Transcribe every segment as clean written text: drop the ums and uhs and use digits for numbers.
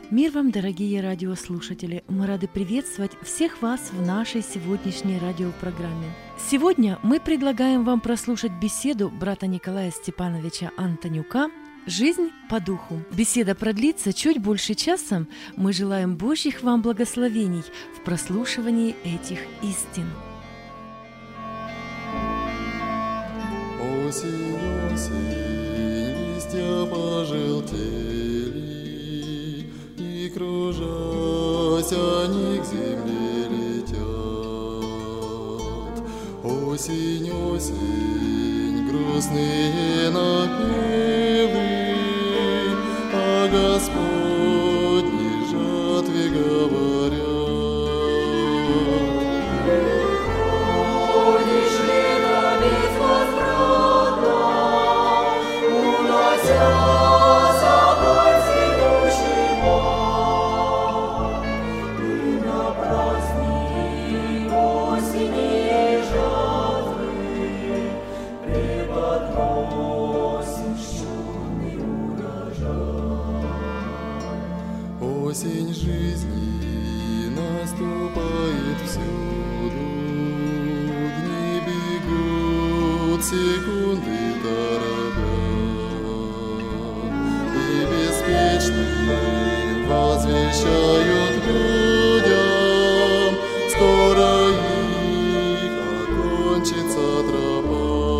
Мир вам, дорогие радиослушатели! Мы рады приветствовать всех вас в нашей сегодняшней радиопрограмме. Сегодня мы предлагаем вам прослушать беседу брата Николая Степановича Антонюка «Жизнь по духу». Беседа продлится чуть больше часа. Мы желаем Божьих вам благословений в прослушивании этих истин. Осень, осень, листья пожелтели, и, кружась, они к земле летят. Осень, осень, грустные напевы о Господней жатве говорят. Осень жизни наступает всюду, дни бегут, секунды торопят, и беспечные возвещают людям, скоро их окончится тропа.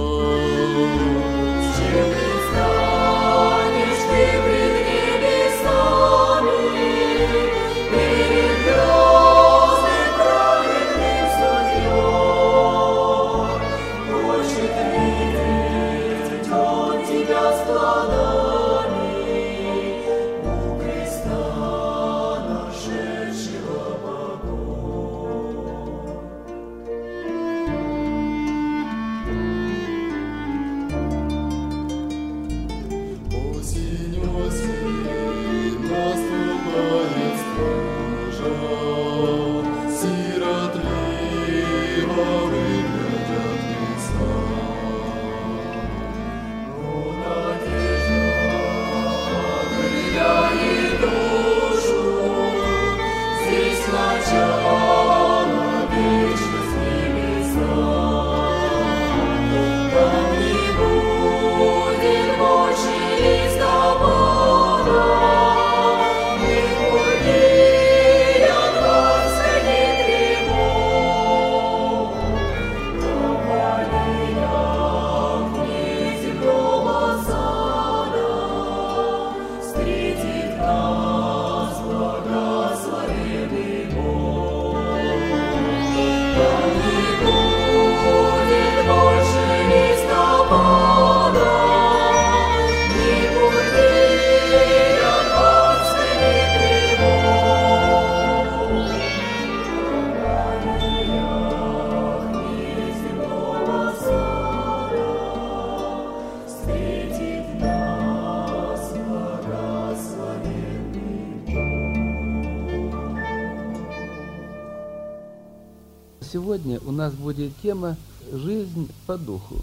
Сегодня у нас будет тема «Жизнь по духу».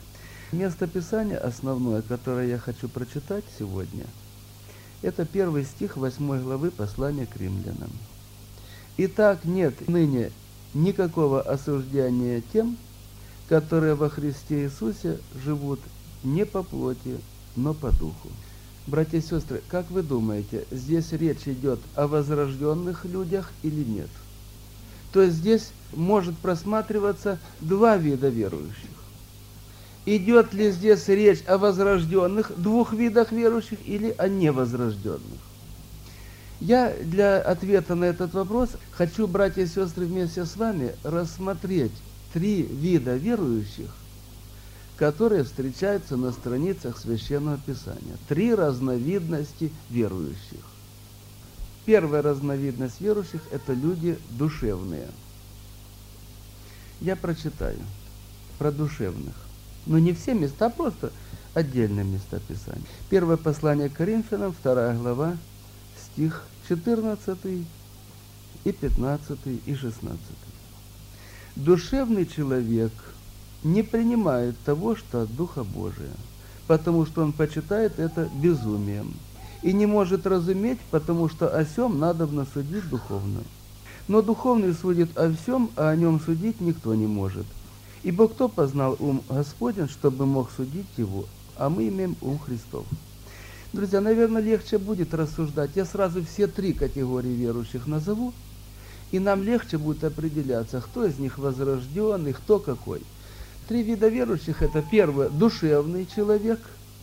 Место Писания основное, которое я хочу прочитать сегодня, это 1 стих 8 главы послания к римлянам. «Итак, нет ныне никакого осуждения тем, которые во Христе Иисусе живут не по плоти, но по духу». Братья и сестры, как вы думаете, здесь речь идет о возрожденных людях или нет? То есть здесь может просматриваться два вида верующих. Идет ли здесь речь о возрожденных двух видах верующих или о невозрожденных? Я для ответа на этот вопрос хочу, братья и сестры, вместе с вами рассмотреть три вида верующих, которые встречаются на страницах Священного Писания. Три разновидности верующих. Первая разновидность верующих – это люди душевные. Я прочитаю про душевных. Но не все места, а просто отдельные места Писания. Первое послание к Коринфянам, 2 глава, стих 14 и 15 и 16. Душевный человек не принимает того, что от Духа Божия, потому что он почитает это безумием и не может разуметь, потому что о сем надобно судить духовно. Но духовный судит о всем, а о нем судить никто не может. Ибо кто познал ум Господень, чтобы мог судить его, а мы имеем ум Христов. Друзья, наверное, легче будет рассуждать. Я сразу все три категории верующих назову, и нам легче будет определяться, кто из них возрожденный, кто какой. Три вида верующих – это первое – душевный человек,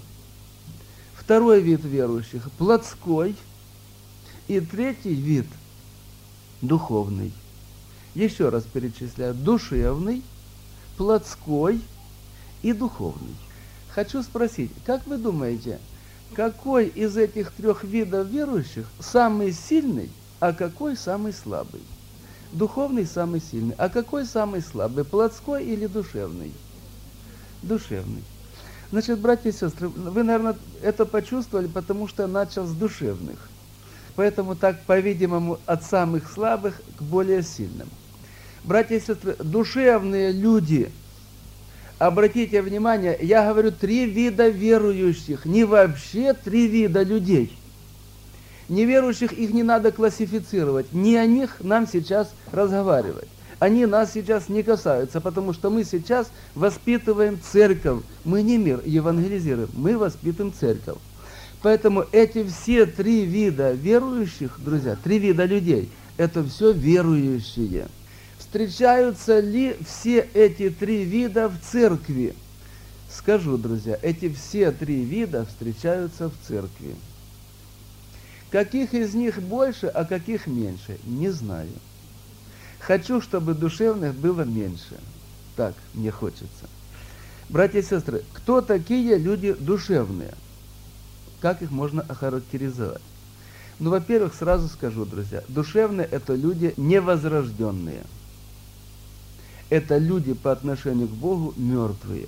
второй вид верующих – плотской, и третий вид – духовный. Еще раз перечисляю: душевный, плотской и духовный. Хочу спросить, как вы думаете, какой из этих трех видов верующих самый сильный, а какой самый слабый? Духовный самый сильный, а какой самый слабый, плотской или душевный? Душевный. Значит, братья и сестры, вы, наверное, это почувствовали, потому что начал с душевных. Поэтому так, по-видимому, от самых слабых к более сильным. Братья и сестры, душевные люди, обратите внимание, я говорю три вида верующих, не вообще три вида людей. Неверующих их не надо классифицировать, не о них нам сейчас разговаривать. Они нас сейчас не касаются, потому что мы сейчас воспитываем церковь. Мы не мир евангелизируем, мы воспитываем церковь. Поэтому эти все три вида верующих, друзья, три вида людей, это все верующие. Встречаются ли все эти три вида в церкви? Скажу, друзья, эти все три вида встречаются в церкви. Каких из них больше, а каких меньше, не знаю. Хочу, чтобы душевных было меньше. Так мне хочется. Братья и сестры, кто такие люди душевные? Как их можно охарактеризовать? Ну, во-первых, сразу скажу, друзья, душевные – это люди невозрожденные. Это люди по отношению к Богу мертвые.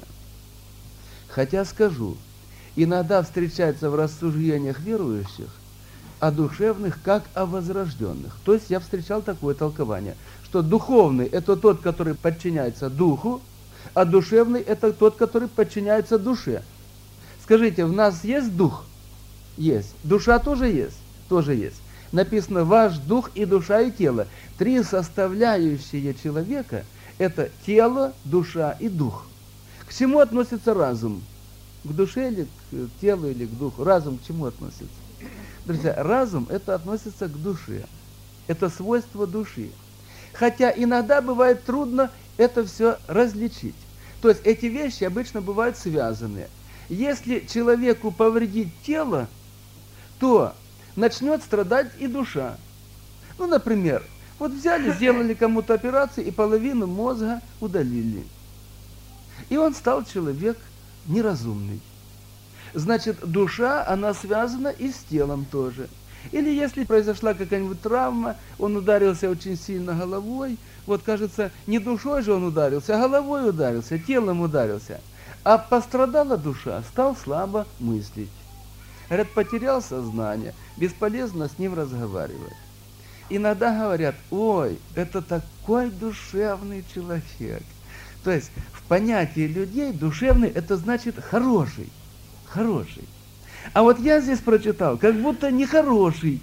Хотя скажу, иногда встречается в рассуждениях верующих о душевных, как о возрожденных. То есть я встречал такое толкование, что духовный – это тот, который подчиняется духу, а душевный – это тот, который подчиняется душе. Скажите, в нас есть дух? Есть. Душа тоже есть? Тоже есть. Написано: ваш дух и душа и тело. Три составляющие человека – это тело, душа и дух. К чему относится разум? К душе или к телу, или к духу? Разум к чему относится? Друзья, разум – это относится к душе. Это свойство души. Хотя иногда бывает трудно это все различить. То есть эти вещи обычно бывают связаны. Если человеку повредить тело, то начнет страдать и душа. Ну, например, вот взяли, сделали кому-то операцию и половину мозга удалили. И он стал человек неразумный. Значит, душа, она связана и с телом тоже. Или если произошла какая-нибудь травма, он ударился очень сильно головой, вот кажется, не душой же он ударился, а головой ударился, телом ударился. А пострадала душа, стал слабо мыслить. Говорят, потерял сознание, бесполезно с ним разговаривать. Иногда говорят: ой, это такой душевный человек. То есть в понятии людей душевный – это значит хороший. Хороший. А вот я здесь прочитал, как будто нехороший.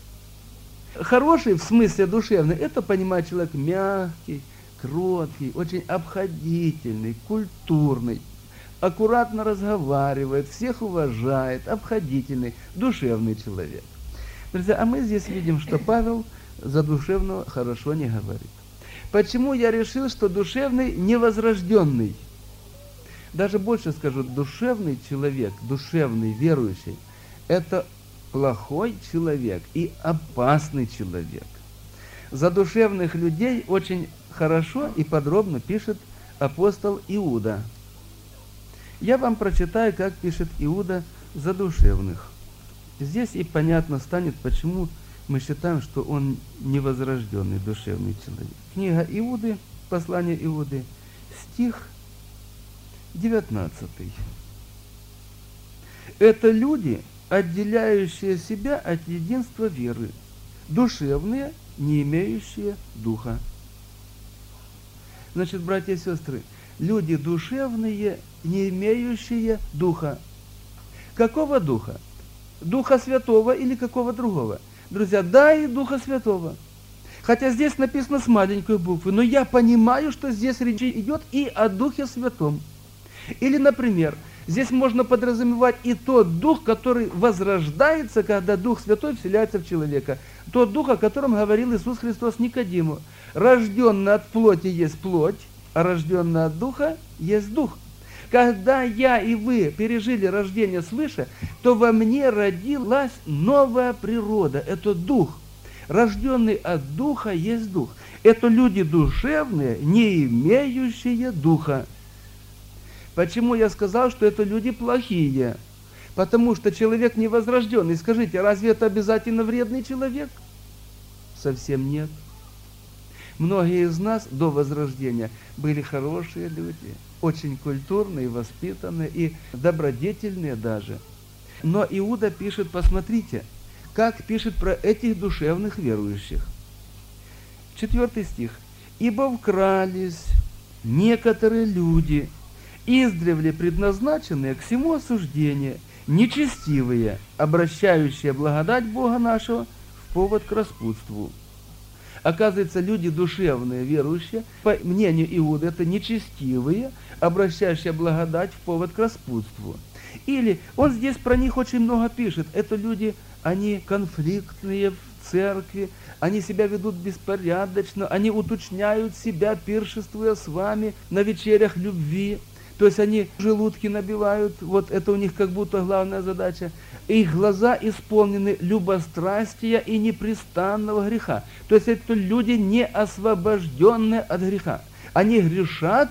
Хороший в смысле душевный – это, понимает человек мягкий, кроткий, очень обходительный, культурный, аккуратно разговаривает, всех уважает, обходительный, душевный человек. Друзья, а мы здесь видим, что Павел за душевного хорошо не говорит. Почему я решил, что душевный невозрожденный? Даже больше скажу, душевный человек, душевный верующий – это плохой человек и опасный человек. За душевных людей очень хорошо и подробно пишет апостол Иуда. Я вам прочитаю, как пишет Иуда за душевных. Здесь и понятно станет, почему мы считаем, что он невозрожденный душевный человек. Книга Иуды, послание Иуды, стих 19. Это люди, отделяющие себя от единства веры, душевные, не имеющие духа. Значит, братья и сестры, люди душевные, не имеющие духа. Какого духа? Духа Святого или какого другого? Друзья, да, и Духа Святого. Хотя здесь написано с маленькой буквы, но я понимаю, что здесь речь идет и о Духе Святом. Или, например, здесь можно подразумевать и тот Дух, который возрождается, когда Дух Святой вселяется в человека. Тот Дух, о котором говорил Иисус Христос Никодиму. Рожденный от плоти есть плоть, а рожденный от Духа есть Дух. Когда я и вы пережили рождение свыше, то во мне родилась новая природа. Это Дух. Рожденный от Духа есть Дух. Это люди душевные, не имеющие Духа. Почему я сказал, что это люди плохие? Потому что человек невозрожденный. Скажите, разве это обязательно вредный человек? Совсем нет. Многие из нас до возрождения были хорошие люди, очень культурные, воспитанные и добродетельные даже. Но Иуда пишет, посмотрите, как пишет про этих душевных верующих. 4 стих. «Ибо вкрались некоторые люди, издревле предназначенные к всему осуждению, нечестивые, обращающие благодать Бога нашего в повод к распутству». Оказывается, люди душевные, верующие, по мнению Иуды, это нечестивые, обращающие благодать в повод к распутству. Или он здесь про них очень много пишет. Это люди, они конфликтные в церкви, они себя ведут беспорядочно, они уточняют себя, пиршествуя с вами на вечерях любви. То есть они желудки набивают, вот это у них как будто главная задача. Их глаза исполнены любострастия и непрестанного греха. То есть это люди, не освобожденные от греха. Они грешат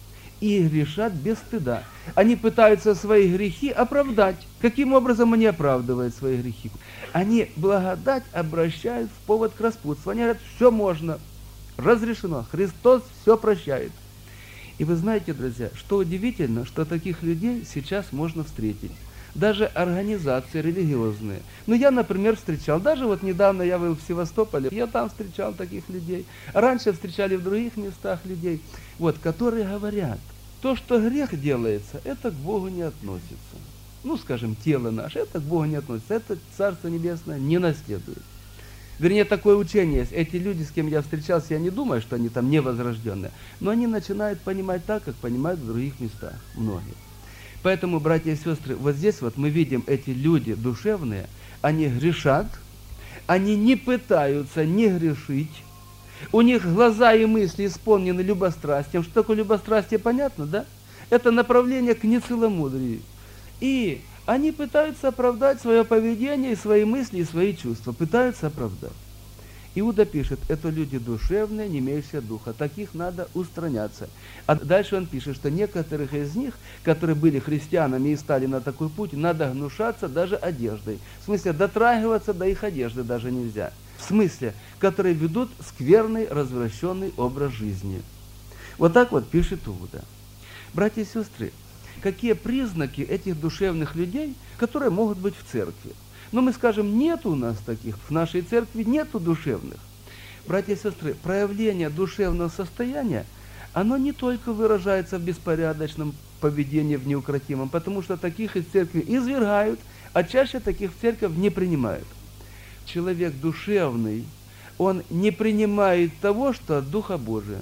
и грешат без стыда. Они пытаются свои грехи оправдать. Каким образом они оправдывают свои грехи? Они благодать обращают в повод к распутству. Они говорят, все можно, разрешено, Христос все прощает. И вы знаете, друзья, что удивительно, что таких людей сейчас можно встретить. Даже организации религиозные. Ну, я, например, встречал, даже вот недавно я был в Севастополе, я там встречал таких людей. Раньше встречали в других местах людей, вот, которые говорят, то, что грех делается, это к Богу не относится. Ну, скажем, тело наше, это к Богу не относится, это Царство Небесное не наследует. Вернее, такое учение есть. Эти люди, с кем я встречался, я не думаю, что они там невозрожденные, но они начинают понимать так, как понимают в других местах, многие. Поэтому, братья и сестры, вот здесь вот мы видим эти люди душевные, они грешат, они не пытаются не грешить, у них глаза и мысли исполнены любострастием. Что такое любострастие, понятно, да? Это направление к нецеломудрию. И они пытаются оправдать свое поведение, свои мысли и свои чувства. Пытаются оправдать. Иуда пишет, это люди душевные, не имеющие духа. Таких надо устраняться. А дальше он пишет, что некоторых из них, которые были христианами и стали на такой путь, надо гнушаться даже одеждой. В смысле, дотрагиваться до их одежды даже нельзя. В смысле, которые ведут скверный, развращенный образ жизни. Вот так вот пишет Иуда. Братья и сестры, какие признаки этих душевных людей, которые могут быть в церкви? Но мы скажем, нет у нас таких, в нашей церкви нету душевных. Братья и сестры, проявление душевного состояния, оно не только выражается в беспорядочном поведении, в неукротимом, потому что таких из церкви извергают, а чаще таких в церковь не принимают. Человек душевный, он не принимает того, что от Духа Божия.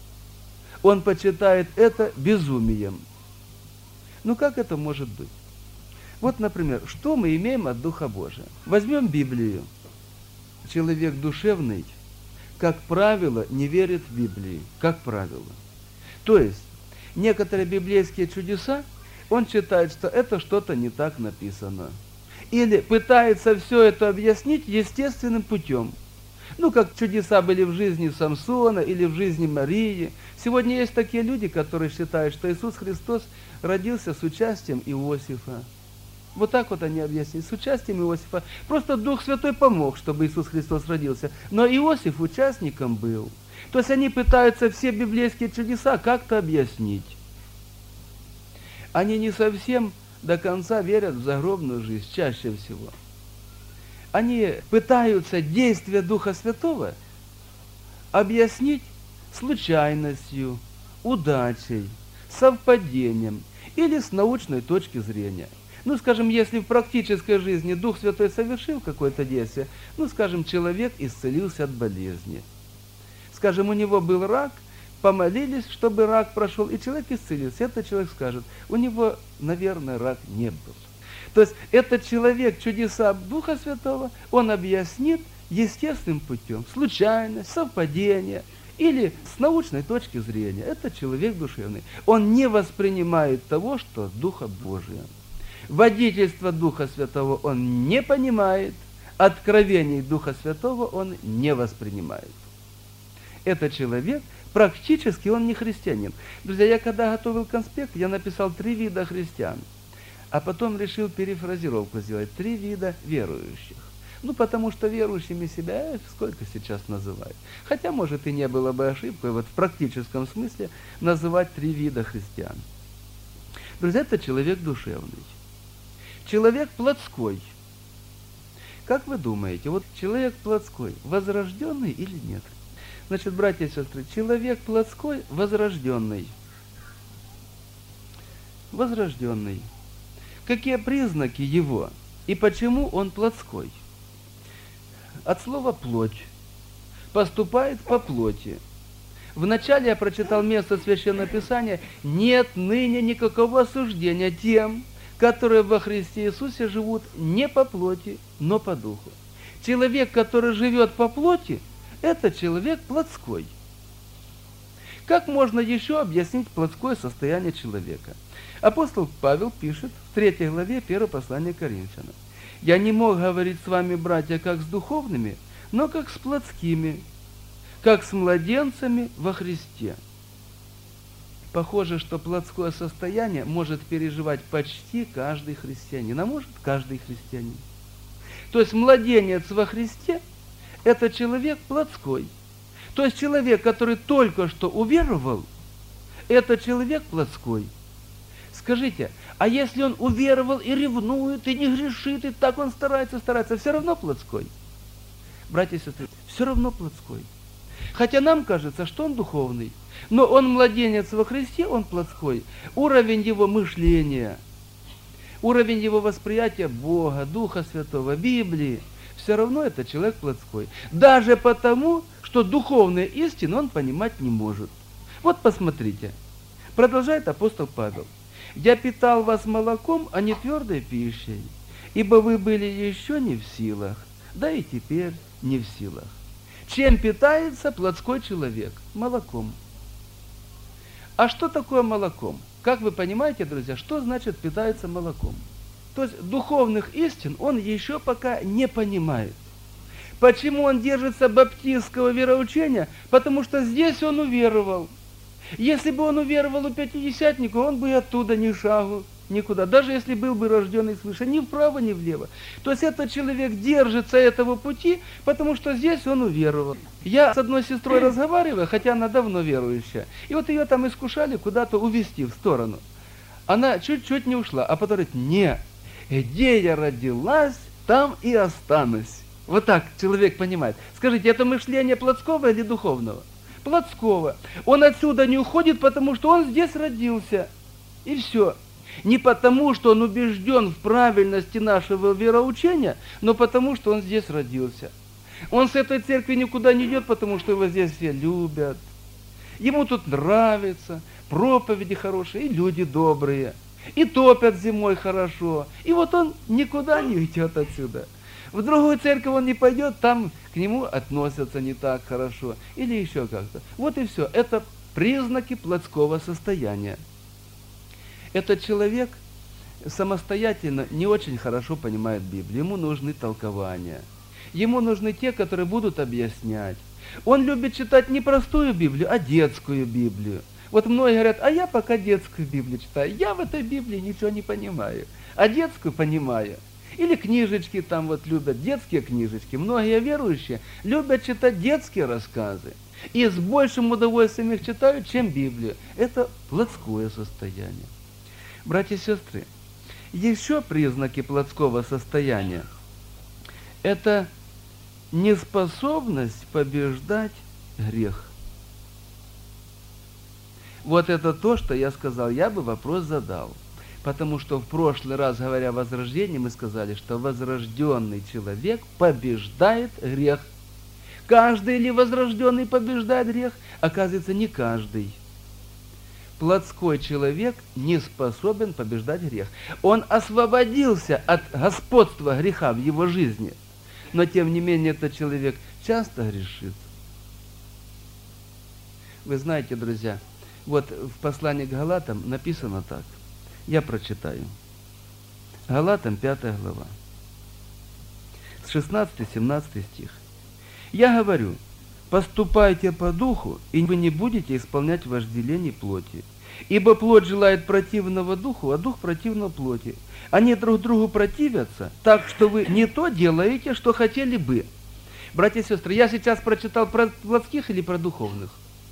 Он почитает это безумием. Ну как это может быть? Вот, например, что мы имеем от Духа Божия? Возьмем Библию. Человек душевный, как правило, не верит в Библию. Как правило. То есть, некоторые библейские чудеса, он считает, что это что-то не так написано. Или пытается все это объяснить естественным путем. Ну, как чудеса были в жизни Самсона или в жизни Марии. Сегодня есть такие люди, которые считают, что Иисус Христос родился с участием Иосифа. Вот так вот они объяснили, с участием Иосифа. Просто Дух Святой помог, чтобы Иисус Христос родился. Но Иосиф участником был. То есть они пытаются все библейские чудеса как-то объяснить. Они не совсем до конца верят в загробную жизнь, чаще всего. Они пытаются действия Духа Святого объяснить случайностью, удачей, совпадением или с научной точки зрения. Ну, скажем, если в практической жизни Дух Святой совершил какое-то действие, ну, скажем, человек исцелился от болезни. Скажем, у него был рак, помолились, чтобы рак прошел, и человек исцелился. Этот человек скажет, у него, наверное, рак не был. То есть этот человек чудеса Духа Святого, он объяснит естественным путем, случайность, совпадение или с научной точки зрения. Это человек душевный. Он не воспринимает того, что от Духа Божия. Водительство Духа Святого он не понимает, откровений Духа Святого он не воспринимает. Этот человек практически он не христианин. Друзья, я когда готовил конспект, я написал 3 вида христиан, а потом решил перефразировку сделать: 3 вида верующих. Ну, потому что верующими себя сколько сейчас называют. Хотя, может, и не было бы ошибкой вот в практическом смысле называть 3 вида христиан. Друзья, это человек душевный. Человек плотской. Как вы думаете, вот человек плотской, возрожденный или нет? Значит, братья и сестры, человек плотской, возрожденный. Возрожденный. Какие признаки его и почему он плотской? От слова «плоть». Поступает по плоти. Вначале я прочитал место Священного Писания: «Нет ныне никакого осуждения тем, которые во Христе Иисусе живут не по плоти, но по духу». Человек, который живет по плоти, это человек плотской. Как можно еще объяснить плотское состояние человека? Апостол Павел пишет в 3 главе 1 послания к Коринфянам: «Я не мог говорить с вами, братья, как с духовными, но как с плотскими, как с младенцами во Христе». Похоже, что плотское состояние может переживать почти каждый христианин, а может каждый христианин. То есть младенец во Христе – это человек плотской. То есть человек, который только что уверовал, это человек плотской. Скажите, а если он уверовал и ревнует, и не грешит, и так он старается, все равно плотской? Братья и сестры, все равно плотской. Хотя нам кажется, что он духовный, но он младенец во Христе, он плотской. Уровень его мышления, уровень его восприятия Бога, Духа Святого, Библии, все равно это человек плотской. Даже потому, что духовные истины он понимать не может. Вот посмотрите, продолжает апостол Павел: «Я питал вас молоком, а не твердой пищей, ибо вы были еще не в силах, да и теперь не в силах». Чем питается плотской человек? Молоком. А что такое молоком? Как вы понимаете, друзья, что значит питается молоком? То есть духовных истин он еще пока не понимает. Почему он держится баптистского вероучения? Потому что здесь он уверовал. Если бы он уверовал у пятидесятника, он бы и оттуда ни шагу, никуда. Даже если был бы рожденный свыше, ни вправо, ни влево. То есть этот человек держится этого пути, потому что здесь он уверовал. Я с одной сестрой разговариваю, хотя она давно верующая, и вот ее там искушали куда-то увести в сторону. Она чуть-чуть не ушла, а потом говорит: «Не, где я родилась, там и останусь». Вот так человек понимает. Скажите, это мышление плотского или духовного? Плотского. Он отсюда не уходит, потому что он здесь родился. И все. Не потому, что он убежден в правильности нашего вероучения, но потому, что он здесь родился. Он с этой церкви никуда не идет, потому что его здесь все любят. Ему тут нравится, проповеди хорошие, и люди добрые, и топят зимой хорошо. И вот он никуда не уйдет отсюда. В другую церковь он не пойдет, там к нему относятся не так хорошо. Или еще как-то. Вот и все. Это признаки плотского состояния. Этот человек самостоятельно не очень хорошо понимает Библию. Ему нужны толкования. Ему нужны те, которые будут объяснять. Он любит читать не простую Библию, а детскую Библию. Вот многие говорят: а я пока детскую Библию читаю. Я в этой Библии ничего не понимаю, а детскую понимаю. Или книжечки там вот любят, детские книжечки. Многие верующие любят читать детские рассказы. И с большим удовольствием их читают, чем Библию. Это плотское состояние. Братья и сестры, еще признаки плотского состояния – это неспособность побеждать грех. Вот это то, что я сказал, я бы вопрос задал. Потому что в прошлый раз, говоря о возрождении, мы сказали, что возрожденный человек побеждает грех. Каждый ли возрожденный побеждает грех? Оказывается, не каждый. Плотской человек не способен побеждать грех. Он освободился от господства греха в его жизни, но тем не менее этот человек часто грешит. Вы знаете, друзья, вот в послании к Галатам написано так. Я прочитаю. Галатам 5 глава. С 16-17 стих. «Я говорю, поступайте по духу, и вы не будете исполнять вожделений плоти. Ибо плоть желает противного духу, а дух противного плоти. Они друг другу противятся, так что вы не то делаете, что хотели бы». Братья и сестры, я сейчас прочитал про плотских или про духовных?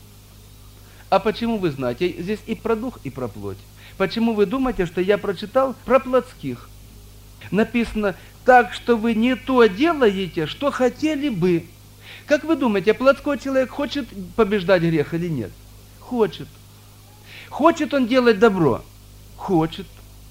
А почему вы знаете? Здесь и про дух, и про плоть. Почему вы думаете, что я прочитал про плотских? Написано, так что вы не то делаете, что хотели бы. Как вы думаете, плотской человек хочет побеждать грех или нет? Хочет. Хочет он делать добро? Хочет.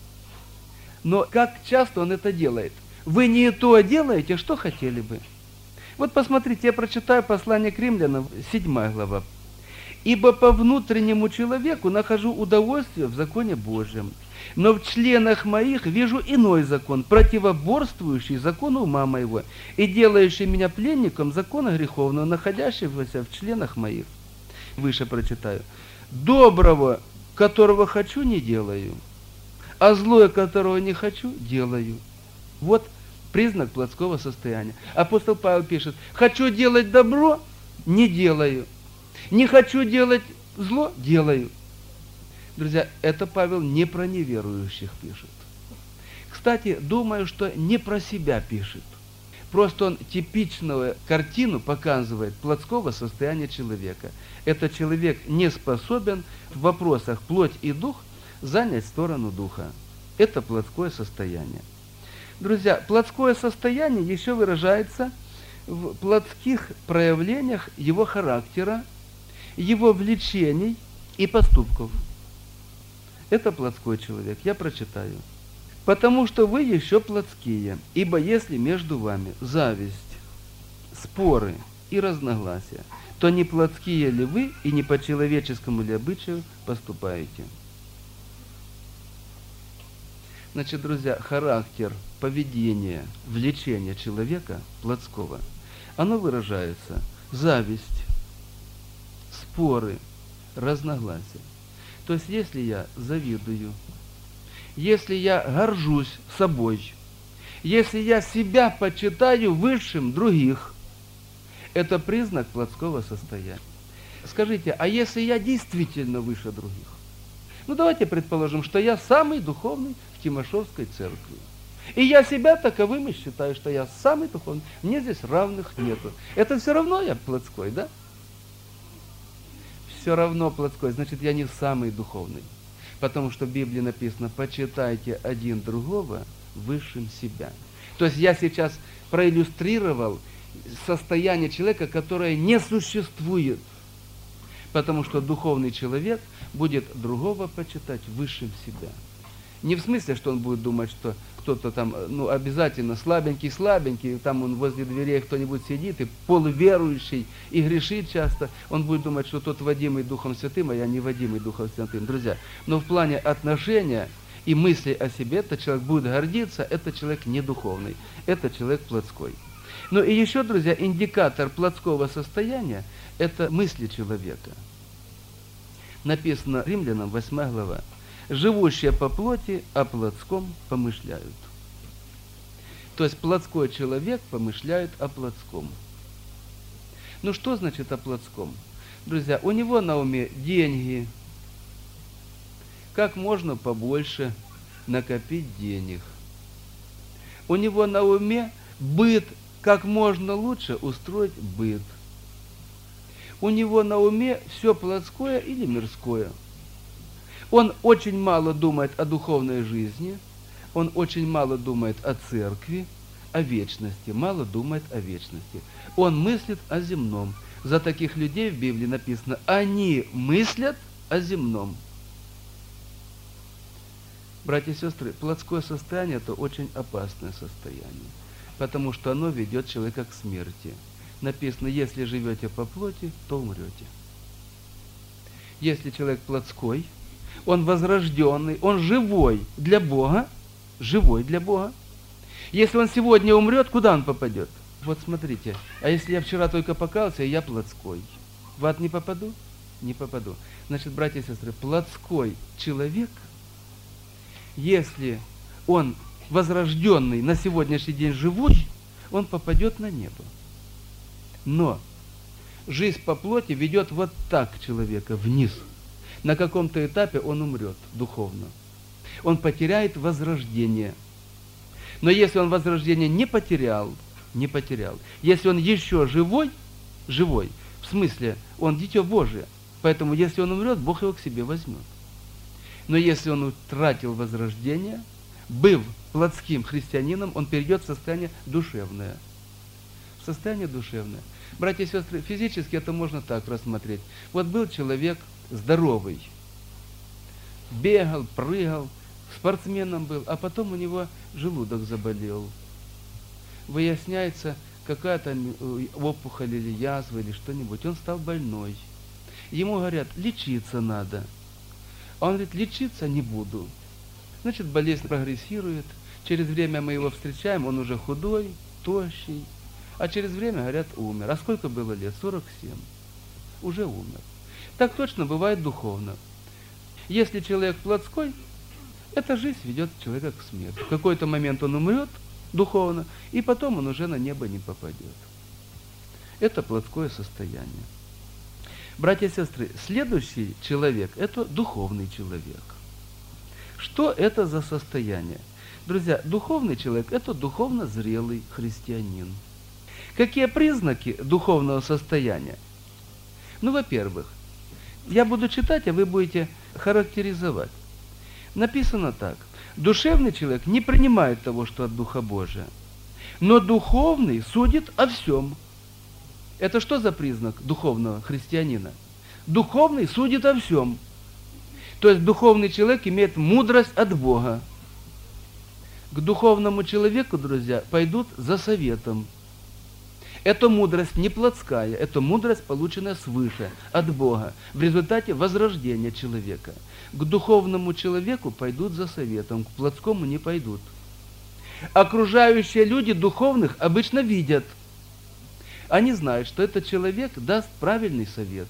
Но как часто он это делает? Вы не то делаете, что хотели бы. Вот посмотрите, я прочитаю послание к Римлянам, 7 глава. «Ибо по внутреннему человеку нахожу удовольствие в законе Божьем, но в членах моих вижу иной закон, противоборствующий закону ума моего и делающий меня пленником закона греховного, находящегося в членах моих». Выше прочитаю. «Доброго, которого хочу, не делаю, а злое, которого не хочу, делаю». Вот признак плотского состояния. Апостол Павел пишет, хочу делать добро, не делаю. Не хочу делать зло, делаю. Друзья, это Павел не про неверующих пишет. Кстати, думаю, что не про себя пишет. Просто он типичную картину показывает плотского состояния человека. Этот человек не способен в вопросах плоть и дух занять сторону духа. Это плотское состояние. Друзья, плотское состояние еще выражается в плотских проявлениях его характера, его влечений и поступков. Это плотской человек. Я прочитаю. «Потому что вы еще плотские, ибо если между вами зависть, споры и разногласия, то не плотские ли вы и не по человеческому ли обычаю поступаете?» Значит, друзья, характер, поведение, влечение человека плотского, оно выражается зависть, споры, разногласия. То есть, если я завидую, если я горжусь собой, если я себя почитаю высшим других, это признак плотского состояния. Скажите, а если я действительно выше других? Ну, давайте предположим, что я самый духовный в Тимошевской церкви. И я себя таковым и считаю, что я самый духовный. Мне здесь равных нету. Это все равно я плотской, да? Все равно плотской. Значит, я не самый духовный. Потому что в Библии написано, почитайте один другого высшим себя. То есть я сейчас проиллюстрировал состояние человека, которое не существует. Потому что духовный человек будет другого почитать высшим себя. Не в смысле, что он будет думать, что кто-то там, обязательно слабенький, там он возле дверей кто-нибудь сидит, и полуверующий, и грешит часто, он будет думать, что тот водимый Духом Святым, а я не водимый Духом Святым. Друзья, но в плане отношения и мысли о себе, этот человек будет гордиться, это человек не духовный, это человек плотской. Ну и еще, друзья, индикатор плотского состояния – это мысли человека. Написано Римлянам 8 глава. «Живущие по плоти о плотском помышляют». То есть плотской человек помышляет о плотском. Ну что значит о плотском? Друзья, у него на уме деньги. Как можно побольше накопить денег. У него на уме быт, как можно лучше устроить быт. У него на уме все плотское или мирское. Он очень мало думает о духовной жизни, он очень мало думает о церкви, о вечности, мало думает о вечности. Он мыслит о земном. За таких людей в Библии написано, они мыслят о земном. Братья и сестры, плотское состояние – это очень опасное состояние, потому что оно ведет человека к смерти. Написано, если живете по плоти, то умрете. Если человек плотской, он возрожденный, он живой для Бога, Если он сегодня умрет, куда он попадет? Вот смотрите, а если я вчера только покаялся, и я плотской, в ад не попаду? Не попаду. Значит, братья и сестры, плотской человек, если он возрожденный, на сегодняшний день живой, он попадет на небо. Но жизнь по плоти ведет вот так человека, вниз. На каком-то этапе он умрет духовно. Он потеряет возрождение. Но если он возрождение не потерял, если он еще живой, в смысле, он дитя Божие, поэтому если он умрет, Бог его к себе возьмет. Но если он утратил возрождение, быв плотским христианином, он перейдет в состояние душевное. В состояние душевное. Братья и сестры, физически это можно так рассмотреть. Вот был человек здоровый, бегал, прыгал, спортсменом был, а потом у него желудок заболел. Выясняется, какая-то опухоль или язва или что-нибудь. Он стал больной. Ему говорят, лечиться надо. А он говорит, лечиться не буду. Значит, болезнь прогрессирует. Через время мы его встречаем, он уже худой, тощий. А через время, говорят, умер. А сколько было лет? 47. Уже умер. Так точно бывает духовно. Если человек плотской, эта жизнь ведет человека к смерти. В какой-то момент он умрет духовно, и потом он уже на небо не попадет. Это плотское состояние. Братья и сестры, следующий человек – это духовный человек. Что это за состояние? Друзья, духовный человек – это духовно зрелый христианин. Какие признаки духовного состояния? Ну, во-первых, я буду читать, а вы будете характеризовать. Написано так. Душевный человек не принимает того, что от Духа Божия, но духовный судит о всем. Это что за признак духовного христианина? Духовный судит о всем. То есть духовный человек имеет мудрость от Бога. К духовному человеку, друзья, пойдут за советом. Эта мудрость не плотская, это мудрость, полученная свыше, от Бога, в результате возрождения человека. К духовному человеку пойдут за советом, к плотскому не пойдут. Окружающие люди духовных обычно видят. Они знают, что этот человек даст правильный совет.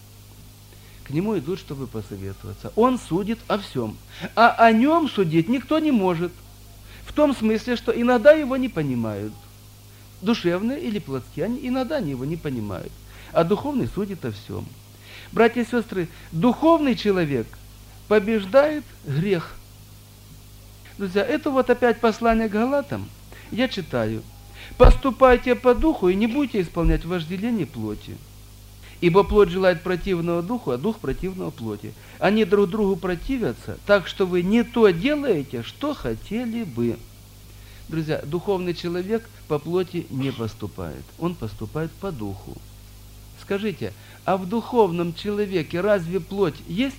К нему идут, чтобы посоветоваться. Он судит о всем. А о нем судить никто не может. В том смысле, что иногда его не понимают. Душевные или плотские, они иногда его не понимают. А духовный судит о всем. Братья и сестры, духовный человек побеждает грех. Друзья, это вот опять послание к Галатам. Я читаю. «Поступайте по духу и не будете исполнять вожделение плоти. Ибо плоть желает противного духу, а дух противного плоти. Они друг другу противятся, так что вы не то делаете, что хотели бы». Друзья, духовный человек по плоти не поступает. Он поступает по духу. Скажите, а в духовном человеке разве плоть есть?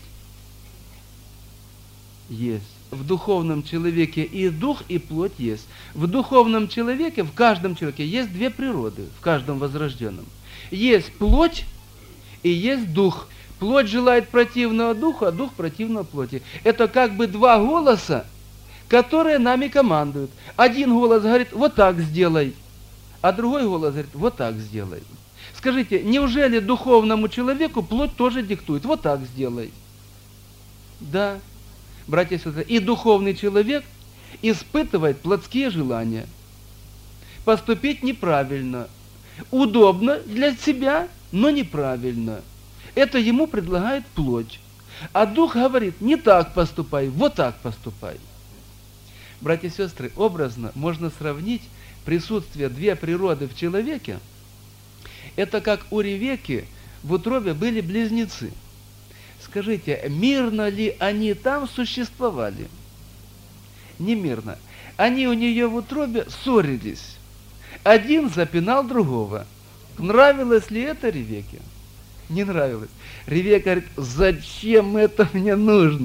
Есть. В духовном человеке и дух, и плоть есть. В духовном человеке, в каждом человеке есть две природы, в каждом возрожденном. Есть плоть и есть дух. Плоть желает противного духа, а дух противного плоти. Это как бы два голоса, которые нами командуют. Один голос говорит, вот так сделай, а другой голос говорит, вот так сделай. Скажите, неужели духовному человеку плоть тоже диктует, вот так сделай? Да, братья и сестры, и духовный человек испытывает плотские желания. Поступить неправильно, удобно для себя, но неправильно. Это ему предлагает плоть. А дух говорит, не так поступай, вот так поступай. Братья и сестры, образно можно сравнить присутствие две природы в человеке. Это как у Ревекки в утробе были близнецы. Скажите, мирно ли они там существовали? Не мирно. Они у нее в утробе ссорились. Один запинал другого. Нравилось ли это Ревекке? Не нравилось. Ревекка говорит, зачем это мне нужно?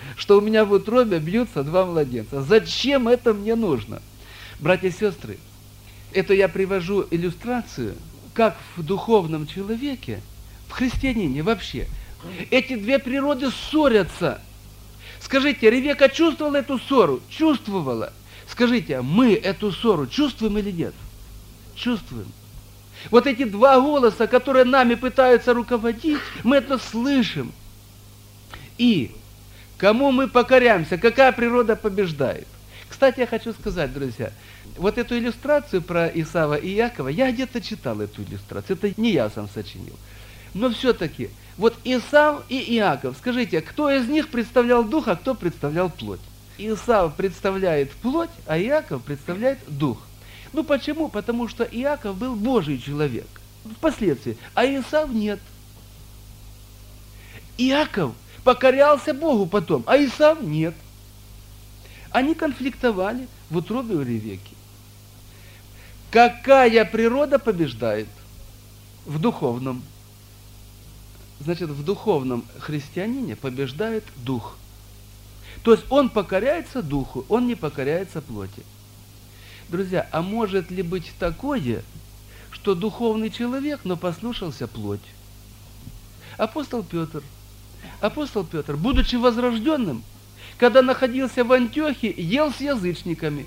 что у меня в утробе бьются 2 младенца. Зачем это мне нужно? Братья и сестры, это я привожу иллюстрацию, как в духовном человеке, в христианине вообще, эти 2 природы ссорятся. Скажите, Ревека чувствовала эту ссору? Чувствовала. Скажите, мы эту ссору чувствуем или нет? Чувствуем. Вот эти 2 голоса, которые нами пытаются руководить, мы это слышим. И кому мы покоряемся, какая природа побеждает? Кстати, я хочу сказать, друзья, вот эту иллюстрацию про Исава и Иакова, я где-то читал эту иллюстрацию, это не я сам сочинил. Но все-таки, вот Исав и Иаков, скажите, кто из них представлял дух, а кто представлял плоть? Исав представляет плоть, а Иаков представляет дух. Ну почему? Потому что Иаков был Божий человек, впоследствии, а Исав нет. Иаков покорялся Богу потом, а Исав нет. Они конфликтовали в утробе у Ревекки. Какая природа побеждает? В духовном. Значит, в духовном христианине побеждает дух. То есть он покоряется духу, он не покоряется плоти. Друзья, а может ли быть такое, что духовный человек, но послушался плоть? Апостол Петр, будучи возрожденным, когда находился в Антиохии, ел с язычниками.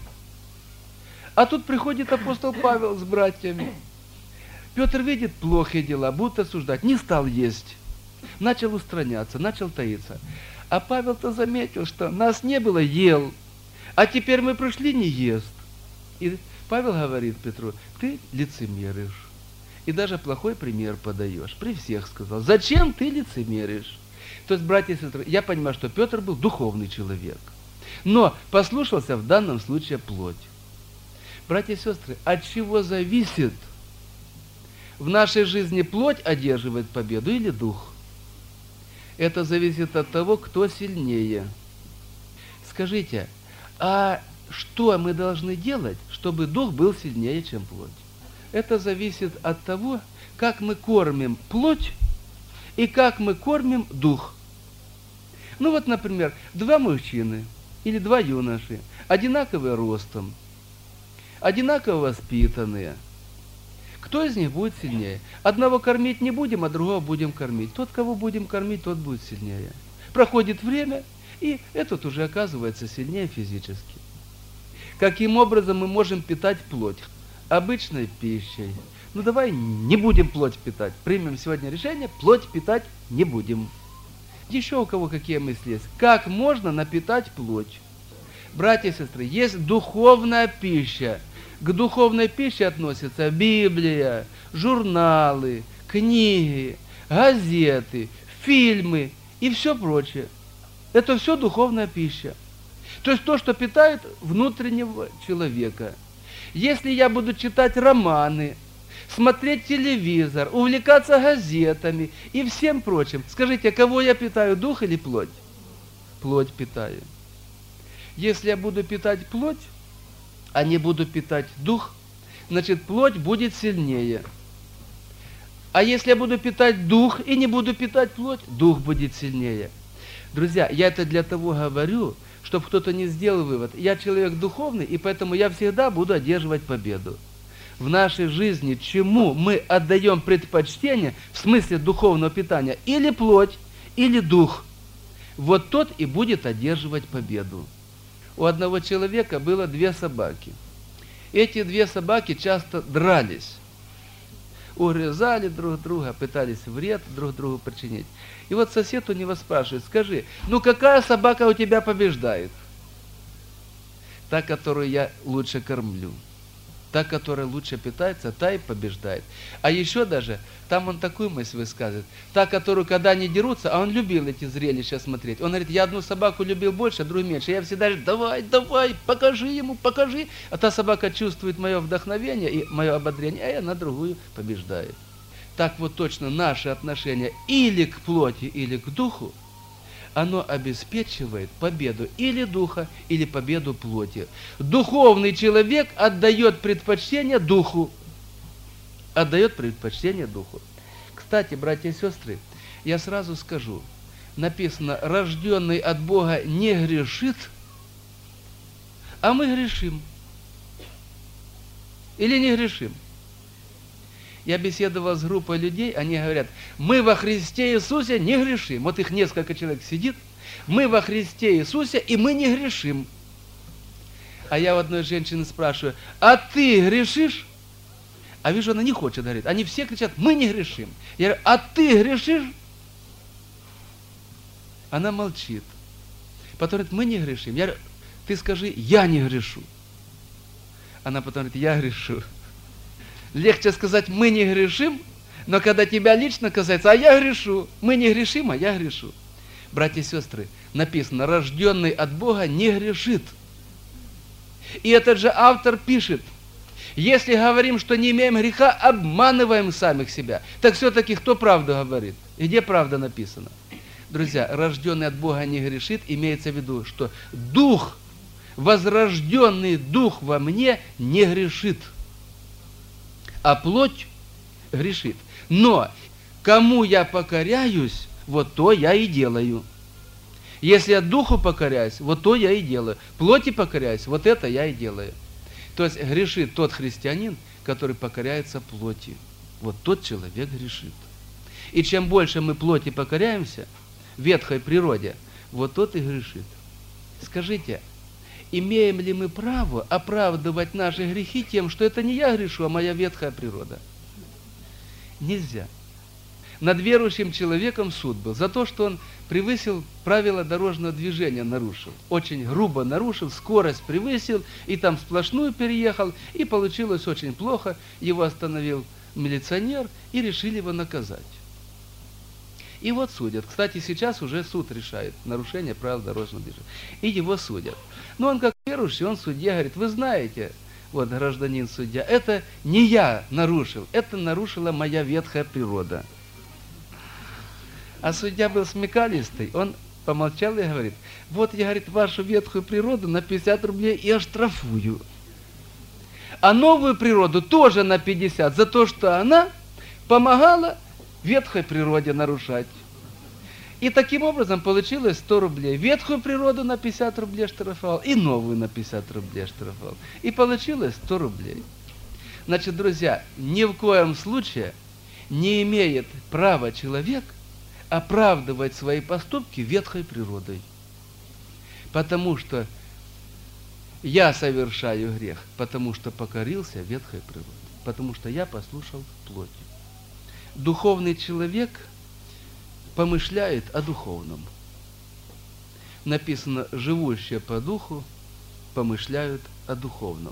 А тут приходит апостол Павел с братьями. Петр видит плохие дела, будут осуждать, не стал есть. Начал устраняться, начал таиться. А Павел-то заметил, что нас не было, ел. А теперь мы пришли, не ест. И Павел говорит Петру, ты лицемеришь. И даже плохой пример подаешь. При всех сказал, зачем ты лицемеришь? То есть, братья и сестры, я понимаю, что Петр был духовный человек. Но послушался в данном случае плоть. Братья и сестры, от чего зависит в нашей жизни плоть одерживает победу или дух? Это зависит от того, кто сильнее. Скажите, а что мы должны делать, чтобы дух был сильнее, чем плоть? Это зависит от того, как мы кормим плоть и как мы кормим дух. Ну вот, например, 2 мужчины или 2 юноши, одинаковые ростом, одинаково воспитанные. Кто из них будет сильнее? Одного кормить не будем, а другого будем кормить. Тот, кого будем кормить, тот будет сильнее. Проходит время, и этот уже оказывается сильнее физически. Каким образом мы можем питать плоть? Обычной пищей. Ну давай не будем плоть питать. Примем сегодня решение, плоть питать не будем. Еще у кого какие мысли есть? Как можно напитать плоть? Братья и сестры, есть духовная пища. К духовной пище относятся Библия, журналы, книги, газеты, фильмы и все прочее. Это все духовная пища. То есть то, что питает внутреннего человека. Если я буду читать романы, смотреть телевизор, увлекаться газетами и всем прочим, скажите, кого я питаю, дух или плоть? Плоть питаю. Если я буду питать плоть, а не буду питать дух, значит плоть будет сильнее. А если я буду питать дух и не буду питать плоть, дух будет сильнее. Друзья, я это для того говорю, чтобы кто-то не сделал вывод. Я человек духовный, и поэтому я всегда буду одерживать победу. В нашей жизни чему мы отдаем предпочтение в смысле духовного питания? Или плоть, или дух. Вот тот и будет одерживать победу. У одного человека было 2 собаки. Эти 2 собаки часто дрались. Угрызали друг друга, пытались вред друг другу причинить. И вот сосед у него спрашивает, скажи, ну какая собака у тебя побеждает? Та, которую я лучше кормлю. Та, которая лучше питается, та и побеждает. А еще даже, там он такую мысль высказывает, та, которую когда они дерутся, а он любил эти зрелища смотреть. Он говорит, я одну собаку любил больше, а другую меньше. Я всегда говорю, давай, давай, покажи ему, покажи. А та собака чувствует мое вдохновение и мое ободрение, а она другую побеждает. Так вот точно наше отношение или к плоти, или к духу, оно обеспечивает победу или духа, или победу плоти. Духовный человек отдает предпочтение духу. Отдает предпочтение духу. Кстати, братья и сестры, я сразу скажу, написано, рожденный от Бога не грешит, а мы грешим. Или не грешим? Я беседовал с группой людей, они говорят, мы во Христе Иисусе не грешим. Вот их несколько человек сидит, мы во Христе Иисусе, и мы не грешим. А я у одной женщины спрашиваю, а ты грешишь? А вижу, она не хочет говорить. Они все кричат, мы не грешим. Я говорю, а ты грешишь? Она молчит. Потом говорит, мы не грешим. Я говорю, ты скажи, я не грешу. Она потом говорит, я грешу. Легче сказать, мы не грешим, но когда тебя лично касается, а я грешу. Мы не грешим, а я грешу. Братья и сестры, написано, рожденный от Бога не грешит. И этот же автор пишет, если говорим, что не имеем греха, обманываем самих себя. Так все-таки кто правду говорит? И где правда написана? Друзья, рожденный от Бога не грешит, имеется в виду, что дух, возрожденный дух во мне не грешит, а плоть грешит. Но кому я покоряюсь, вот то я и делаю. Если я духу покоряюсь, вот то я и делаю. Плоти покоряюсь, вот это я и делаю. То есть грешит тот христианин, который покоряется плоти. Вот тот человек грешит. И чем больше мы плоти покоряемся, ветхой природе, вот тот и грешит. Скажите, имеем ли мы право оправдывать наши грехи тем, что это не я грешу, а моя ветхая природа? Нельзя. Над верующим человеком суд был за то, что он превысил правила дорожного движения, нарушил. Очень грубо нарушил, скорость превысил, и там сплошную переехал, и получилось очень плохо. Его остановил милиционер, и решили его наказать. И вот судят. Кстати, сейчас уже суд решает нарушение правил дорожного движения. И его судят. Но он как верующий, он судья говорит, вы знаете, вот гражданин судья, это не я нарушил, это нарушила моя ветхая природа. А судья был смекалистый, он помолчал и говорит, вот я, говорит, вашу ветхую природу на 50 рублей и оштрафую. А новую природу тоже на 50, за то, что она помогала ветхой природе нарушать. И таким образом получилось 100 рублей. Ветхую природу на 50 рублей штрафовал, и новую на 50 рублей штрафовал. И получилось 100 рублей. Значит, друзья, ни в коем случае не имеет права человек оправдывать свои поступки ветхой природой. Потому что я совершаю грех, потому что покорился ветхой природе, потому что я послушал плоти. Духовный человек помышляет о духовном. Написано, живущие по духу помышляют о духовном.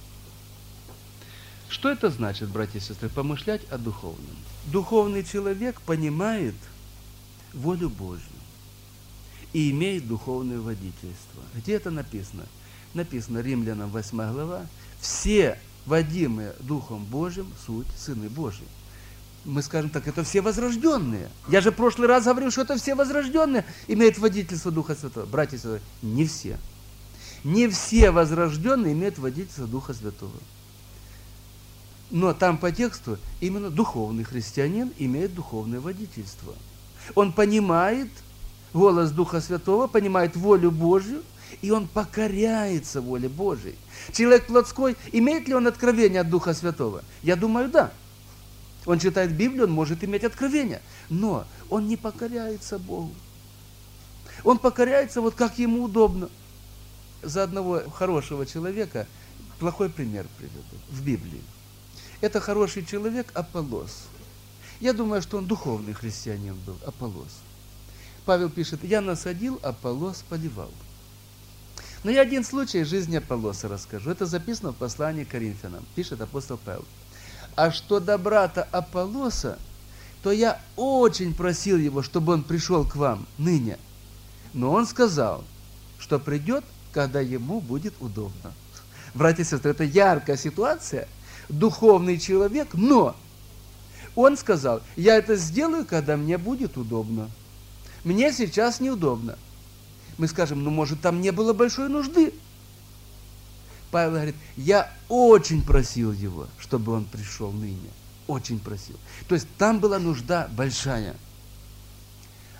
Что это значит, братья и сестры, помышлять о духовном? Духовный человек понимает волю Божью и имеет духовное водительство. Где это написано? Написано Римлянам 8 глава. Все водимые Духом Божьим суть сыны Божьи. Мы скажем так, это все возрожденные. Я же в прошлый раз говорил, что это все возрожденные имеют водительство Духа Святого. Братья и сестры, не все. Не все возрожденные имеют водительство Духа Святого. Но там по тексту именно духовный христианин имеет духовное водительство. Он понимает голос Духа Святого, понимает волю Божью, и он покоряется воле Божьей. Человек плотской, имеет ли он откровение от Духа Святого? Я думаю, да. Он читает Библию, он может иметь откровение, но он не покоряется Богу. Он покоряется вот как ему удобно. За одного хорошего человека плохой пример приведу в Библии. Это хороший человек Аполлос. Я думаю, что он духовный христианин был, Аполлос. Павел пишет, я насадил, Аполлос поливал. Но я один случай из жизни Аполлоса расскажу. Это записано в послании к Коринфянам, пишет апостол Павел. А что до брата Аполлоса, то я очень просил его, чтобы он пришел к вам ныне. Но он сказал, что придет, когда ему будет удобно. Братья и сестры, это яркая ситуация. Духовный человек, но он сказал, я это сделаю, когда мне будет удобно. Мне сейчас неудобно. Мы скажем, ну может там не было большой нужды. Павел говорит, я очень просил его, чтобы он пришел ныне. Очень просил. То есть там была нужда большая.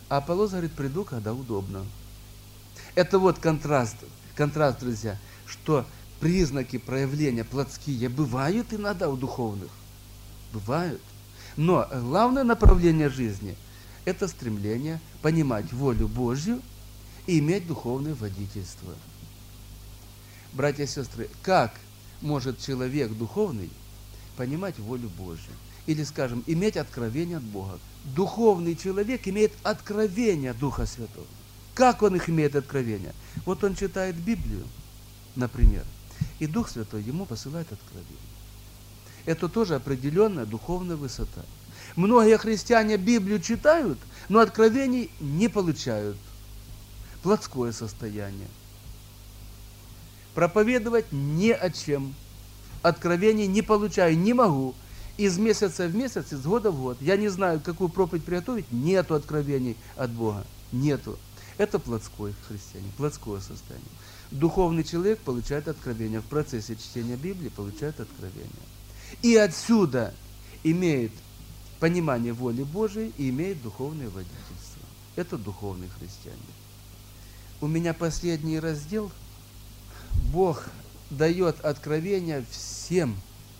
А Аполлос говорит, приду, когда удобно. Это вот контраст, друзья, что признаки проявления плотские бывают иногда у духовных. Бывают. Но главное направление жизни – это стремление понимать волю Божью и иметь духовное водительство. Братья и сестры, как может человек духовный понимать волю Божью? Или, скажем, иметь откровение от Бога? Духовный человек имеет откровение Духа Святого. Как он их имеет откровение? Вот он читает Библию, например, и Дух Святой ему посылает откровение. Это тоже определенная духовная высота. Многие христиане Библию читают, но откровений не получают. Плотское состояние. Проповедовать не о чем. Откровений не получаю, не могу. Из месяца в месяц, из года в год. Я не знаю, какую проповедь приготовить. Нету откровений от Бога. Нету. Это плотской христианин, плотское состояние. Духовный человек получает откровение. В процессе чтения Библии получает откровение. И отсюда имеет понимание воли Божией и имеет духовное водительство. Это духовный христианин. У меня последний раздел. Бог дает откровение всем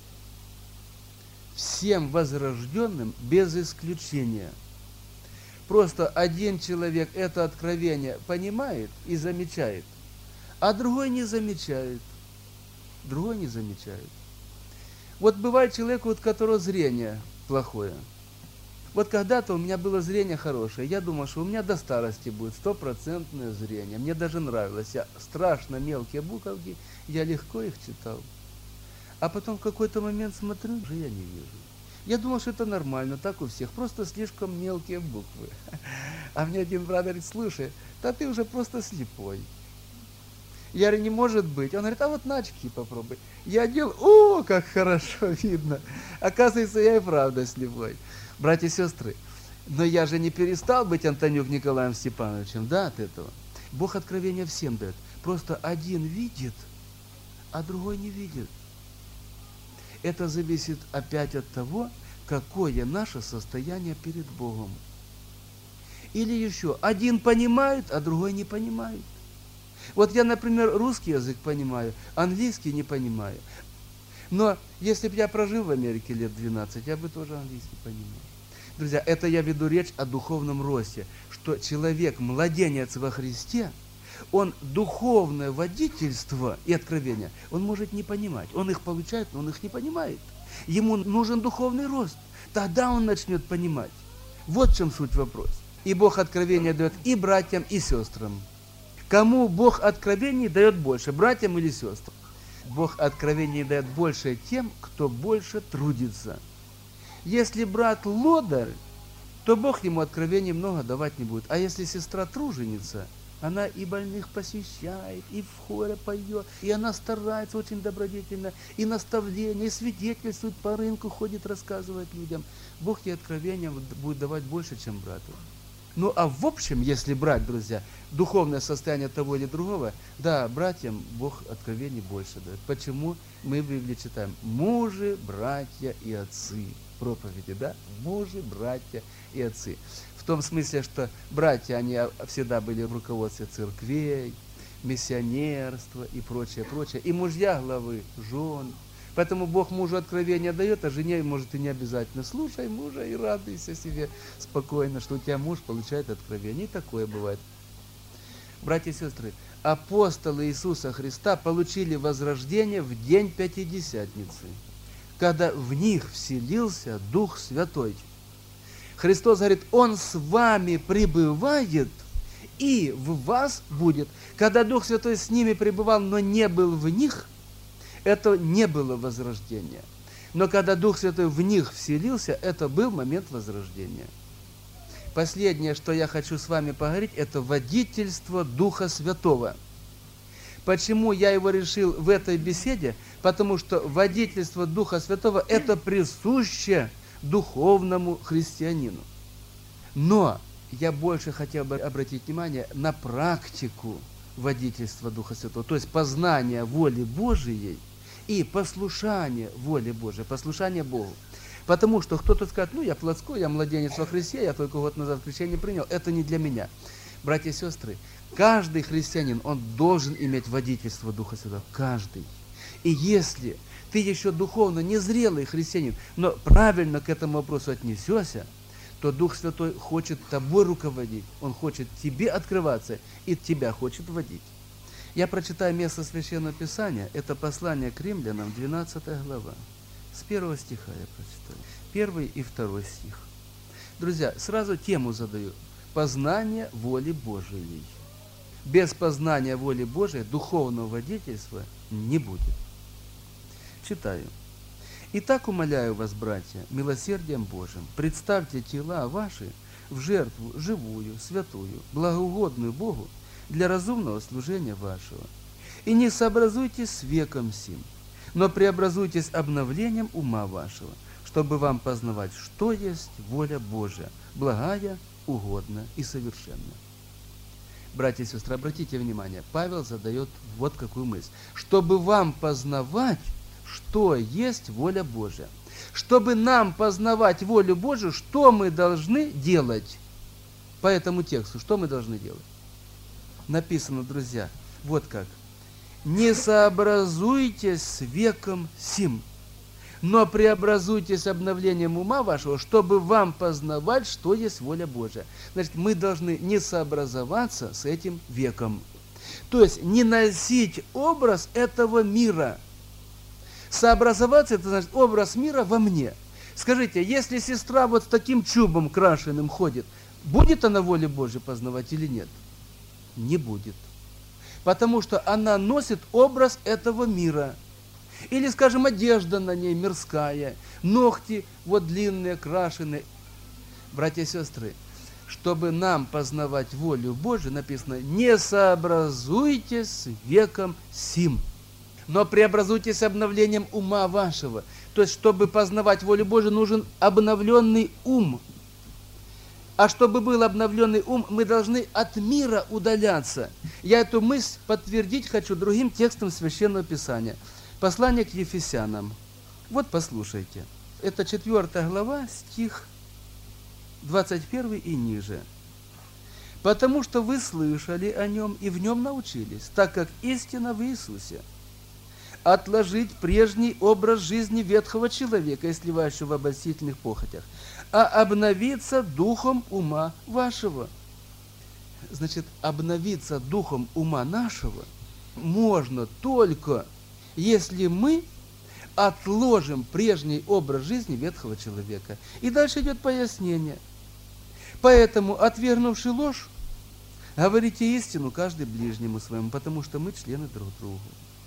возрожденным без исключения. Просто один человек это откровение понимает и замечает, а другой не замечает. Другой не замечает. Вот бывает человек, у которого зрение плохое. Вот когда-то у меня было зрение хорошее. Я думал, что у меня до старости будет 100% зрение. Мне даже нравилось. Я страшно мелкие буковки, я легко их читал. А потом в какой-то момент смотрю, уже я не вижу. Я думал, что это нормально, так у всех, просто слишком мелкие буквы. А мне один брат говорит, слушай, да ты уже просто слепой. Я говорю, не может быть. Он говорит, а вот на очки попробуй. Я одел, о, как хорошо видно. Оказывается, я и правда слепой. Братья и сестры, но я же не перестал быть Антонюк Николаем Степановичем, да, от этого. Бог откровения всем дает. Просто один видит, а другой не видит. Это зависит опять от того, какое наше состояние перед Богом. Или еще, один понимает, а другой не понимает. Вот я, например, русский язык понимаю, английский не понимаю. Но если бы я прожил в Америке лет 12, я бы тоже английский понимал. Друзья, это я веду речь о духовном росте, что человек, младенец во Христе, он духовное водительство и откровение, он может не понимать. Он их получает, но он их не понимает. Ему нужен духовный рост. Тогда он начнет понимать. Вот в чем суть вопрос. И Бог откровение дает и братьям, и сестрам. Кому Бог откровений дает больше, братьям или сестрам? Бог откровений дает больше тем, кто больше трудится. Если брат лодырь, то Бог ему откровений много давать не будет. А если сестра труженица, она и больных посещает, и в хоре поет, и она старается очень добродетельно, и наставление, и свидетельствует по рынку, ходит, рассказывает людям. Бог ей откровения будет давать больше, чем брату. Ну, а в общем, если брать, друзья, духовное состояние того или другого, да, братьям Бог откровений больше дает. Почему? Мы в Библии читаем мужи, братья и отцы. Проповеди, да? Мужи, братья и отцы. В том смысле, что братья, они всегда были в руководстве церквей, миссионерства и прочее, прочее. И мужья главы, жен. Поэтому Бог мужу откровение дает, а жене может и не обязательно. Слушай мужа и радуйся себе спокойно, что у тебя муж получает откровение. И такое бывает. Братья и сестры, апостолы Иисуса Христа получили возрождение в день Пятидесятницы, когда в них вселился Дух Святой. Христос говорит, Он с вами пребывает и в вас будет. Когда Дух Святой с ними пребывал, но не был в них, это не было возрождения. Но когда Дух Святой в них вселился, это был момент возрождения. Последнее, что я хочу с вами поговорить, это водительство Духа Святого. Почему я его решил в этой беседе? Потому что водительство Духа Святого – это присуще духовному христианину. Но я больше хотел бы обратить внимание на практику водительства Духа Святого, то есть познание воли Божией и послушание воле Божией, послушание Богу. Потому что кто-то скажет, ну я плотской, я младенец во Христе, я только год назад крещение принял. Это не для меня. Братья и сестры, каждый христианин, он должен иметь водительство Духа Святого. Каждый. И если ты еще духовно незрелый христианин, но правильно к этому вопросу отнесешься, то Дух Святой хочет тобой руководить. Он хочет тебе открываться и тебя хочет водить. Я прочитаю место Священного Писания. Это послание к римлянам, 12 глава. С 1 стиха я прочитаю. 1 и 2 стих. Друзья, сразу тему задаю. Познание воли Божией. Без познания воли Божией духовного водительства не будет. Читаю. «Итак, умоляю вас, братья, милосердием Божиим, представьте тела ваши в жертву живую, святую, благоугодную Богу для разумного служения вашего. И не сообразуйтесь с веком сим, но преобразуйтесь обновлением ума вашего, чтобы вам познавать, что есть воля Божия, благая, угодная и совершенная». Братья и сестры, обратите внимание, Павел задает вот какую мысль. Чтобы вам познавать, что есть воля Божия. Чтобы нам познавать волю Божию, что мы должны делать? По этому тексту, что мы должны делать? Написано, друзья, вот как. «Не сообразуйтесь с веком сим, но преобразуйтесь обновлением ума вашего, чтобы вам познавать, что есть воля Божия». Значит, мы должны не сообразоваться с этим веком. То есть, не носить образ этого мира. Сообразоваться, это значит образ мира во мне. Скажите, если сестра вот с таким чубом крашеным ходит, будет она волю Божию познавать или нет? Не будет. Потому что она носит образ этого мира. Или, скажем, одежда на ней мирская, ногти вот длинные, крашеные. Братья и сестры, чтобы нам познавать волю Божию, написано, не сообразуйтесь с веком сим, но преобразуйтесь обновлением ума вашего. То есть, чтобы познавать волю Божию, нужен обновленный ум. А чтобы был обновленный ум, мы должны от мира удаляться. Я эту мысль подтвердить хочу другим текстом Священного Писания. Послание к Ефесянам. Вот послушайте. Это 4 глава, стих 21 и ниже. «Потому что вы слышали о нем и в нем научились, так как истина в Иисусе. Отложить прежний образ жизни ветхого человека, сливающего в обольстительных похотях, а обновиться духом ума вашего». Значит, обновиться духом ума нашего можно только, если мы отложим прежний образ жизни ветхого человека. И дальше идет пояснение. «Поэтому, отвергнувши ложь, говорите истину каждый ближнему своему, потому что мы члены друг другу.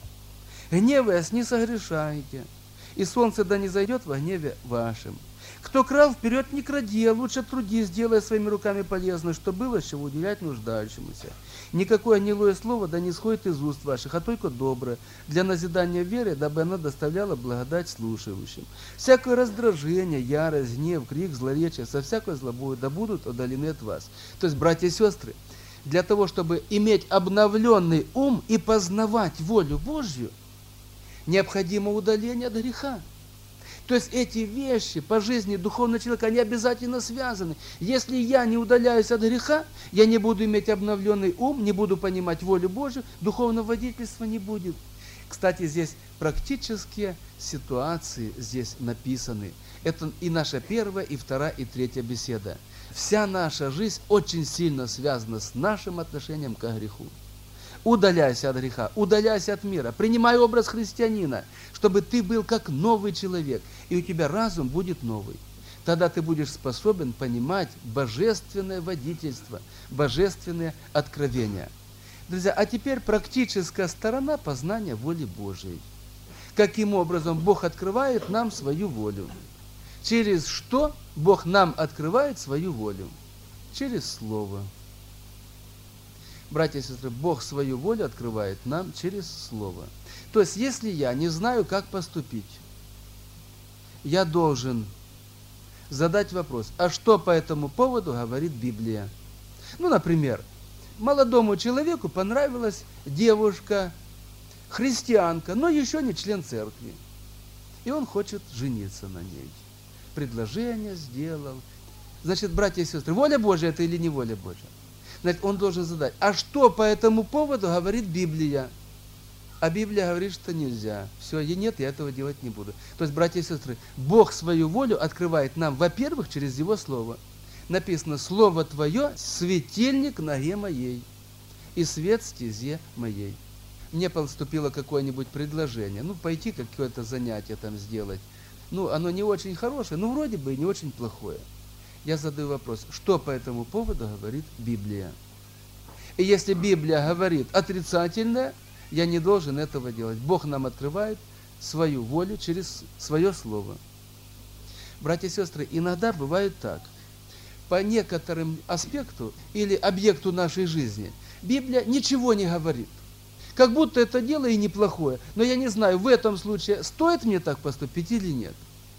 Гневаясь, не согрешайте, и солнце да не зайдет во гневе вашем. Кто крал, вперед не кради, а лучше трудись, делая своими руками полезно, что было, чего уделять нуждающемуся. Никакое гнилое слово да не исходит из уст ваших, а только доброе, для назидания веры, дабы оно доставляло благодать слушающим. Всякое раздражение, ярость, гнев, крик, злоречие, со всякой злобою да будут удалены от вас». То есть, братья и сестры, для того, чтобы иметь обновленный ум и познавать волю Божью, необходимо удаление от греха. То есть эти вещи по жизни духовного человека, они обязательно связаны. Если я не удаляюсь от греха, я не буду иметь обновленный ум, не буду понимать волю Божию, духовного водительства не будет. Кстати, здесь практические ситуации здесь написаны. Это и наша первая, и вторая, и третья беседа. Вся наша жизнь очень сильно связана с нашим отношением к греху. Удаляйся от греха, удаляйся от мира, принимай образ христианина, чтобы ты был как новый человек, и у тебя разум будет новый. Тогда ты будешь способен понимать божественное водительство, божественное откровение. Друзья, а теперь практическая сторона познания воли Божией. Каким образом Бог открывает нам свою волю? Через что Бог нам открывает свою волю? Через Слово. Братья и сестры, Бог свою волю открывает нам через Слово. То есть, если я не знаю, как поступить, я должен задать вопрос, а что по этому поводу говорит Библия? Ну, например, молодому человеку понравилась девушка, христианка, но еще не член церкви. И он хочет жениться на ней. предложение сделал. Значит, братья и сестры, воля Божья это или не воля Божья? Значит, он должен задать, а что по этому поводу говорит Библия? А Библия говорит, что нельзя. Все, и нет, я этого делать не буду. То есть, братья и сестры, Бог свою волю открывает нам, во-первых, через Его Слово. Написано, Слово Твое – светильник ноге моей и свет стезе моей. Мне поступило какое-нибудь предложение, пойти какое-то занятие там сделать. Оно не очень хорошее, но вроде бы и не очень плохое. Я задаю вопрос, что по этому поводу говорит Библия? И если Библия говорит отрицательное, я не должен этого делать. Бог нам открывает свою волю через свое Слово. Братья и сестры, иногда бывает так. По некоторым аспекту или объекту нашей жизни Библия ничего не говорит. Как будто это дело и неплохое. Но я не знаю, в этом случае стоит мне так поступить или нет.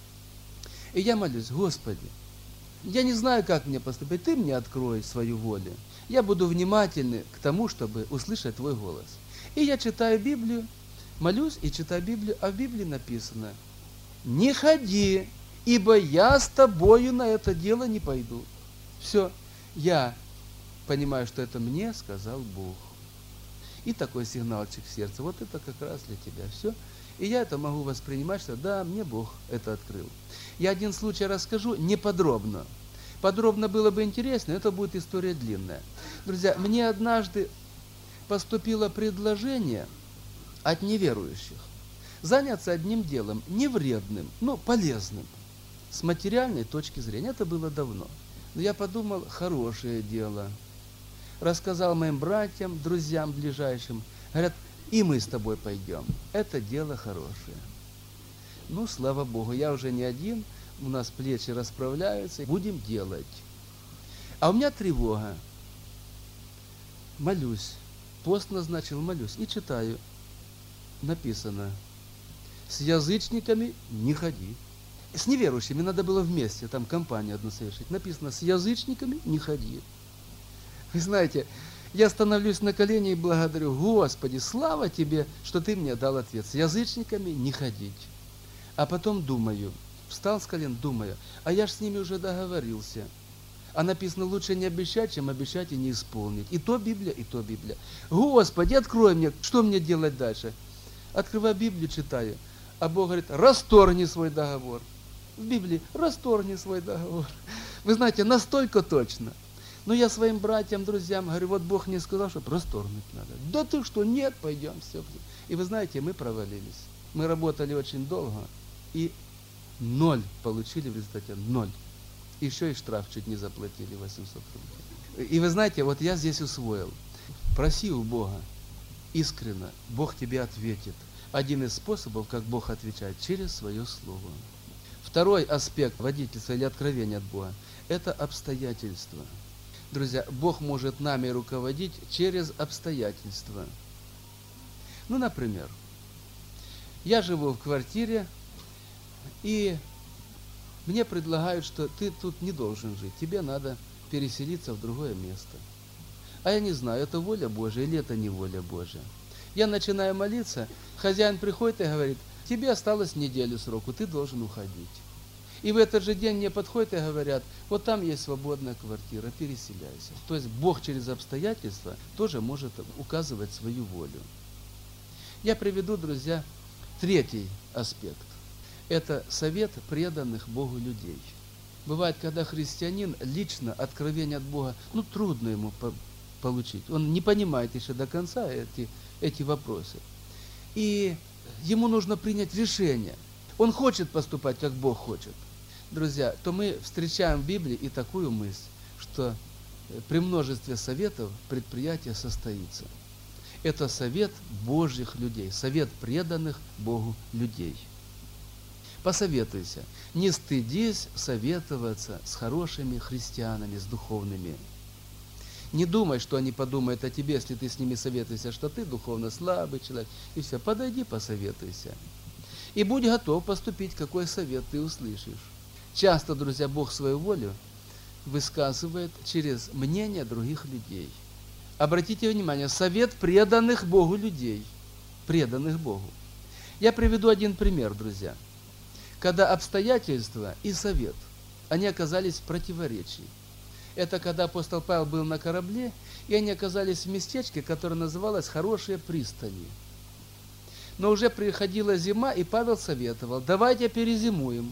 И я молюсь, Господи, я не знаю, как мне поступить. Ты мне открой свою волю. Я буду внимательный к тому, чтобы услышать Твой голос. И я читаю Библию, молюсь и читаю Библию, а в Библии написано, не ходи, ибо я с тобою на это дело не пойду. Все, я понимаю, что это мне сказал Бог. И такой сигналчик в сердце, вот это как раз для тебя. Все. И я это могу воспринимать, что да, мне Бог это открыл. Я один случай расскажу, не подробно. Подробно было бы интересно, это будет история длинная. Друзья, мне однажды поступило предложение от неверующих заняться одним делом, не вредным, но полезным, с материальной точки зрения. Это было давно. Но я подумал, хорошее дело. Рассказал моим братьям, друзьям ближайшим. Говорят, и мы с тобой пойдем. Это дело хорошее. Слава Богу, я уже не один, у нас плечи расправляются, будем делать. А у меня тревога. Молюсь. Пост назначил, молюсь. И читаю. Написано, с язычниками не ходи. С неверующими надо было вместе, там компанию одну совершить. Написано, с язычниками не ходи. Вы знаете, я становлюсь на колени и благодарю, Господи, слава Тебе, что Ты мне дал ответ. С язычниками не ходить. А потом думаю, встал с колен, думаю, а я ж с ними уже договорился. А написано, лучше не обещать, чем обещать и не исполнить. И то Библия, и то Библия. Господи, открой мне, что мне делать дальше? Открываю Библию, читаю. А Бог говорит, расторгни свой договор. В Библии, расторгни свой договор. Вы знаете, настолько точно. Но я своим братьям, друзьям говорю, вот Бог мне сказал, что расторгнуть надо. Да ты что, нет, пойдем, все. И вы знаете, мы провалились. Мы работали очень долго, и 0 получили в результате, 0. Еще и штраф чуть не заплатили, 800 рублей. И вы знаете, вот я здесь усвоил. Проси у Бога искренно, Бог тебе ответит. Один из способов, как Бог отвечает, через свое слово. Второй аспект водительства или откровения от Бога – это обстоятельства. Друзья, Бог может нами руководить через обстоятельства. Например, я живу в квартире, и мне предлагают, что ты тут не должен жить, тебе надо переселиться в другое место. А я не знаю, это воля Божья или это не воля Божья. Я начинаю молиться, хозяин приходит и говорит, тебе осталось неделю сроку, ты должен уходить. И в этот же день мне подходят и говорят, вот там есть свободная квартира, переселяйся. То есть Бог через обстоятельства тоже может указывать свою волю. Я приведу, друзья, третий аспект. Это совет преданных Богу людей. Бывает, когда христианин лично откровение от Бога, трудно ему получить. Он не понимает еще до конца эти вопросы. И ему нужно принять решение. Он хочет поступать, как Бог хочет. Друзья, то мы встречаем в Библии и такую мысль, что при множестве советов предприятие состоится. Это совет Божьих людей, совет преданных Богу людей. Посоветуйся, не стыдись советоваться с хорошими христианами, с духовными. Не думай, что они подумают о тебе, если ты с ними советуешься, что ты духовно слабый человек. И все, подойди, посоветуйся. И будь готов поступить, какой совет ты услышишь. Часто, друзья, Бог свою волю высказывает через мнение других людей. Обратите внимание, совет преданных Богу людей. Преданных Богу. Я приведу один пример, друзья. когда обстоятельства и совет, они оказались в противоречии. Это когда апостол Павел был на корабле, и они оказались в местечке, которое называлось «Хорошие пристани». Но уже приходила зима, и Павел советовал: давайте перезимуем.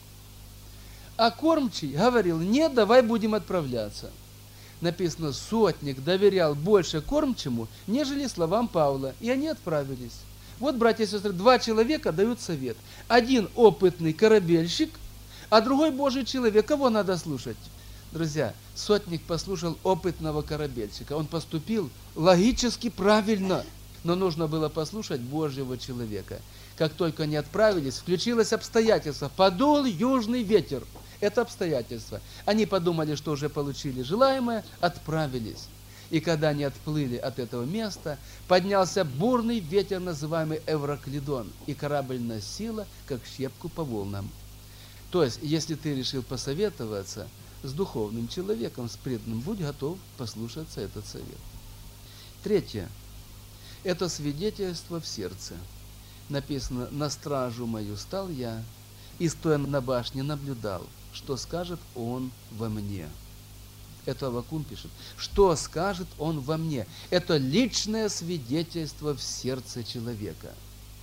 А кормчий говорил: нет, давай будем отправляться. Написано, сотник доверял больше кормчему, нежели словам Павла, и они отправились. Вот, братья и сестры, два человека дают совет. Один опытный корабельщик, а другой Божий человек. Кого надо слушать? Друзья, сотник послушал опытного корабельщика. Он поступил логически правильно, но нужно было послушать Божьего человека. Как только они отправились, включилось обстоятельство. Подул южный ветер. Это обстоятельство. Они подумали, что уже получили желаемое, отправились. И когда они отплыли от этого места, поднялся бурный ветер, называемый Эвраклидон, и корабль носило, как щепку по волнам. То есть, если ты решил посоветоваться с духовным человеком, с преданным, будь готов послушаться этот совет. Третье. Это свидетельство в сердце. Написано: «На стражу мою стал я, и стоя на башне наблюдал, что скажет он во мне». Это Аввакум пишет. Что скажет он во мне? Это личное свидетельство в сердце человека.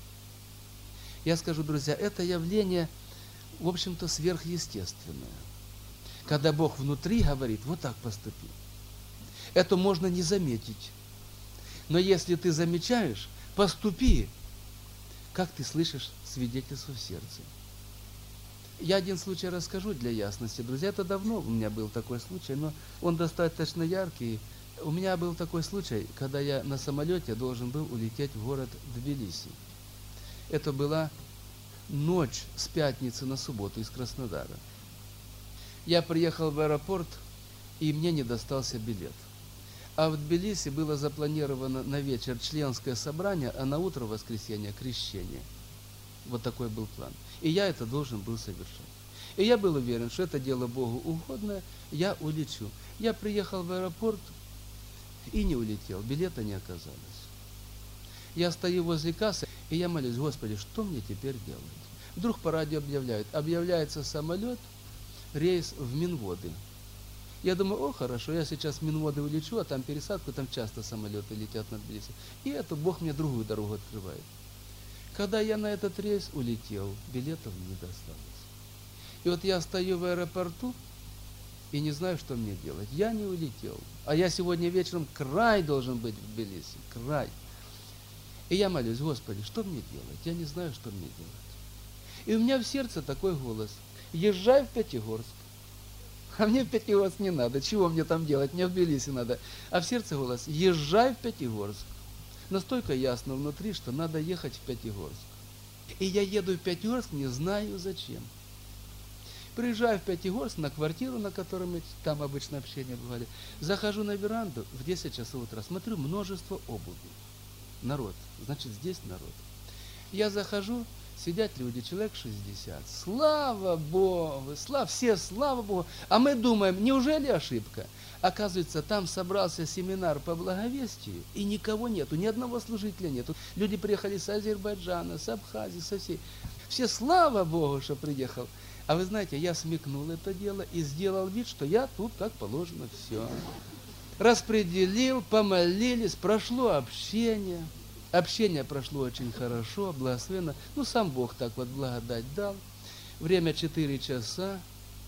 Я скажу, друзья, это явление, в общем-то, сверхъестественное. Когда Бог внутри говорит: вот так поступи. Это можно не заметить. Но если ты замечаешь, поступи, как ты слышишь свидетельство в сердце. Я один случай расскажу для ясности. Друзья, это давно у меня был такой случай, но он достаточно яркий. У меня был такой случай, когда я на самолете должен был улететь в город Тбилиси. Это была ночь с пятницы на субботу из Краснодара. Я приехал в аэропорт, и мне не достался билет. А в Тбилиси было запланировано на вечер членское собрание, а на утро воскресенья крещение. Вот такой был план. И я это должен был совершать. И я был уверен, что это дело Богу угодное, я улечу. Я приехал в аэропорт и не улетел, билета не оказалось. Я стою возле кассы, и я молюсь: Господи, что мне теперь делать? Вдруг по радио объявляется самолет, рейс в Минводы. Я думаю: о, хорошо, я сейчас в Минводы улечу, а там пересадку, там часто самолеты летят над Тбилиси. И это Бог мне другую дорогу открывает. Когда я на этот рейс улетел, билетов не досталось. И вот я стою в аэропорту и не знаю, что мне делать. Я не улетел. А я сегодня вечером край должен быть в Тбилиси. Край. И я молюсь: Господи, что мне делать? Я не знаю, что мне делать. И у меня в сердце такой голос: езжай в Пятигорск. А мне в Пятигорск не надо. Чего мне там делать? Мне в Тбилиси надо. А в сердце голос: езжай в Пятигорск. Настолько ясно внутри, что надо ехать в Пятигорск. И я еду в Пятигорск, не знаю зачем. Приезжаю в Пятигорск на квартиру, на которой мы там обычно общение бывали. Захожу на веранду в 10 часов утра, смотрю, множество обуви. Народ, значит, здесь народ. Я захожу, сидят люди, человек 60. Слава Богу, слава Богу. А мы думаем, неужели ошибка? Оказывается, там собрался семинар по благовестию, и никого нету, ни одного служителя нету. Люди приехали с Азербайджана, с Абхазии, со всей. Все, слава Богу, что приехал. А вы знаете, я смекнул это дело и сделал вид, что я тут как положено все. Распределил, помолились, прошло общение. Общение прошло очень хорошо, благословенно. Ну, сам Бог так вот благодать дал. Время 4 часа,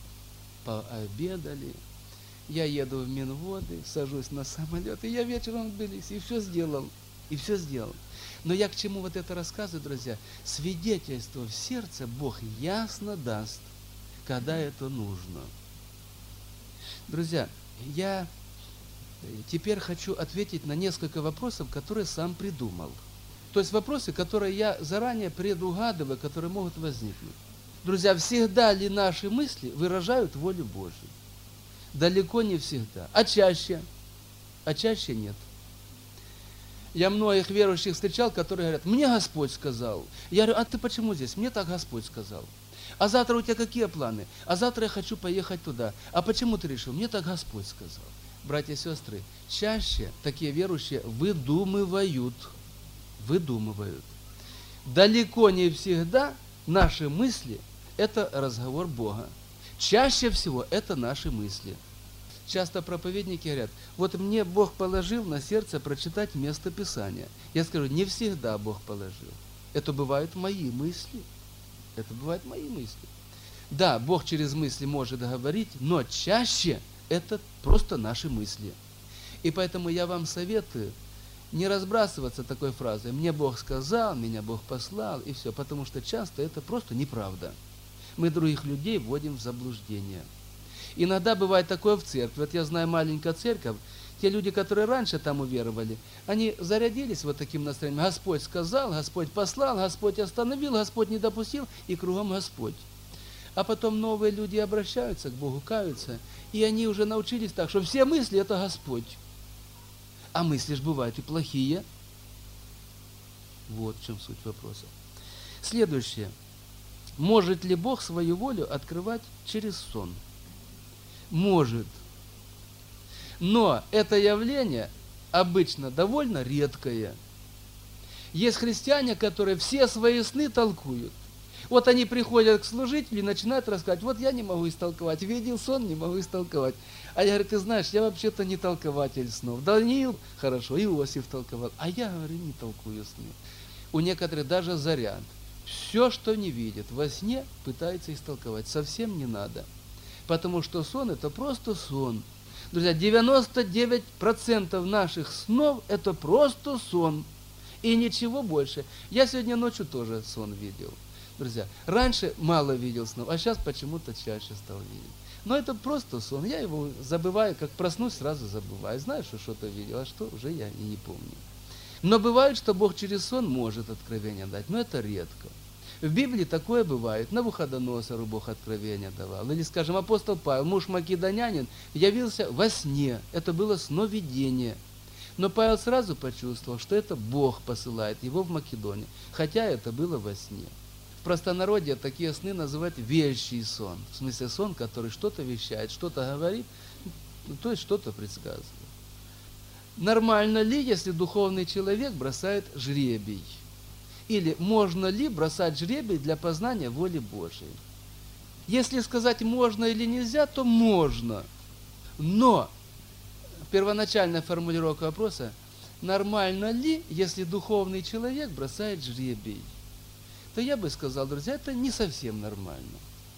пообедали. Я еду в Минводы, сажусь на самолет, и я вечером в Тбилиси, и все сделал. Но я к чему вот это рассказываю, друзья? Свидетельство в сердце Бог ясно даст, когда это нужно. Друзья, я теперь хочу ответить на несколько вопросов, которые сам придумал. То есть вопросы, которые я заранее предугадываю, которые могут возникнуть. Друзья, всегда ли наши мысли выражают волю Божью? Далеко не всегда. А чаще нет. Я многих верующих встречал, которые говорят: мне Господь сказал. Я говорю: а ты почему здесь? Мне так Господь сказал. А завтра у тебя какие планы? А завтра я хочу поехать туда. А почему ты решил? Мне так Господь сказал. Братья и сестры, чаще такие верующие выдумывают. Далеко не всегда наши мысли это разговор Бога. Чаще всего это наши мысли. Часто проповедники говорят, вот мне Бог положил на сердце прочитать место Писания. Я скажу, не всегда Бог положил. Это бывают мои мысли. Это бывают мои мысли. Да, Бог через мысли может говорить, но чаще это просто наши мысли. И поэтому я вам советую не разбрасываться такой фразой «мне Бог сказал, меня Бог послал» и все, потому что часто это просто неправда. Мы других людей вводим в заблуждение. Иногда бывает такое в церкви. Вот я знаю маленькая церковь, те люди, которые раньше там уверовали, они зарядились вот таким настроением. Господь сказал, Господь послал, Господь остановил, Господь не допустил, и кругом Господь. А потом новые люди обращаются к Богу, каются, и они уже научились так, что все мысли – это Господь. А мысли же бывают и плохие. Вот в чем суть вопроса. Следующее. Может ли Бог свою волю открывать через сон? Может. Но это явление обычно довольно редкое. Есть христиане, которые все свои сны толкуют. Вот они приходят к служителю и начинают рассказывать, вот я не могу истолковать, видел сон, не могу истолковать. А я говорю, ты знаешь, я вообще-то не толкователь снов. Даниил, хорошо, Иосиф толковал, а я, говорю, не толкую сны. У некоторых даже заряд. Все, что не видит во сне, пытается истолковать. Совсем не надо. Потому что сон – это просто сон. Друзья, 99% наших снов – это просто сон. И ничего больше. Я сегодня ночью тоже сон видел. Друзья, раньше мало видел снов, а сейчас почему-то чаще стал видеть. Но это просто сон. Я его забываю, как проснусь, сразу забываю. Знаю, что что-то видел, а что уже я и не помню. Но бывает, что Бог через сон может откровение дать, но это редко. В Библии такое бывает. Навуходоносору Бог откровение давал. Или, скажем, апостол Павел, муж македонянин, явился во сне. Это было сновидение. Но Павел сразу почувствовал, что это Бог посылает его в Македонию, хотя это было во сне. В простонародье такие сны называют вещий сон. В смысле сон, который что-то вещает, что-то говорит, то есть что-то предсказывает. Нормально ли, если духовный человек бросает жребий? Или можно ли бросать жребий для познания воли Божией? Если сказать можно или нельзя, то можно. Но первоначальная формулировка вопроса, нормально ли, если духовный человек бросает жребий? То я бы сказал, друзья, это не совсем нормально.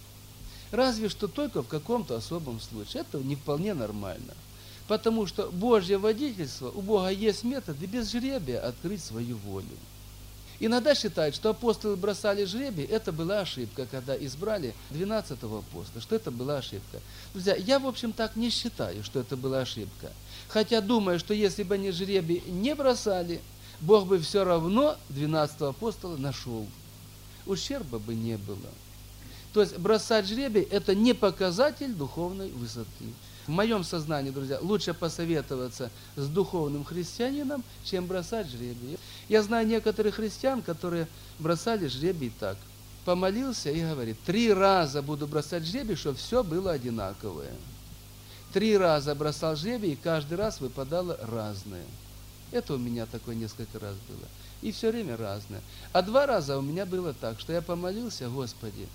Разве что только в каком-то особом случае. Это не вполне нормально. Потому что Божье водительство, у Бога есть методы без жребия открыть свою волю. Иногда считают, что апостолы бросали жребий, это была ошибка, когда избрали 12-го апостола, что это была ошибка. Друзья, я, в общем, так не считаю, что это была ошибка. Хотя думаю, что если бы они жребий не бросали, Бог бы все равно 12-го апостола нашел. Ущерба бы не было. То есть бросать жребий – это не показатель духовной высоты. В моем сознании, друзья, лучше посоветоваться с духовным христианином, чем бросать жребий. Я знаю некоторых христиан, которые бросали жребий так. Помолился и говорит, 3 раза буду бросать жребий, чтобы все было одинаковое. 3 раза бросал жребий, и каждый раз выпадало разное. Это у меня такое несколько раз было. И все время разное. А 2 раза у меня было так, что я помолился, Господи,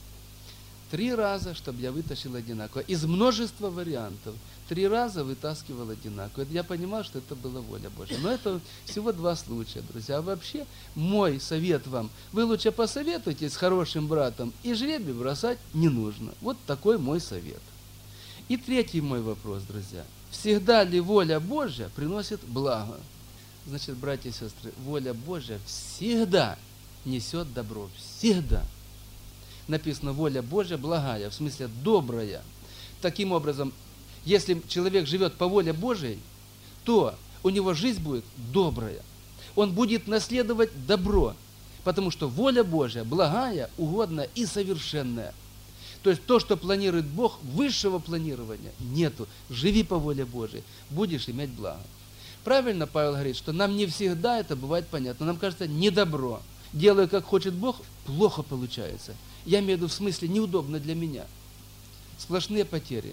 3 раза, чтобы я вытащил одинаково. Из множества вариантов. 3 раза вытаскивал одинаково. Я понимал, что это была воля Божья. Но это всего 2 случая, друзья. А вообще, мой совет вам, вы лучше посоветуйтесь с хорошим братом, и жребий бросать не нужно. Вот такой мой совет. И 3-й мой вопрос, друзья. Всегда ли воля Божья приносит благо? Значит, братья и сестры, воля Божья всегда несет добро. Всегда. Написано, воля Божья благая, в смысле добрая. Таким образом, если человек живет по воле Божьей, то у него жизнь будет добрая. Он будет наследовать добро, потому что воля Божья благая, угодная и совершенная. То есть то, что планирует Бог, высшего планирования нету. Живи по воле Божьей, будешь иметь благо. Правильно Павел говорит, что нам не всегда это бывает понятно. Нам кажется, не добро. Делаю, как хочет Бог, плохо получается. Я имею в виду в смысле неудобно для меня. Сплошные потери.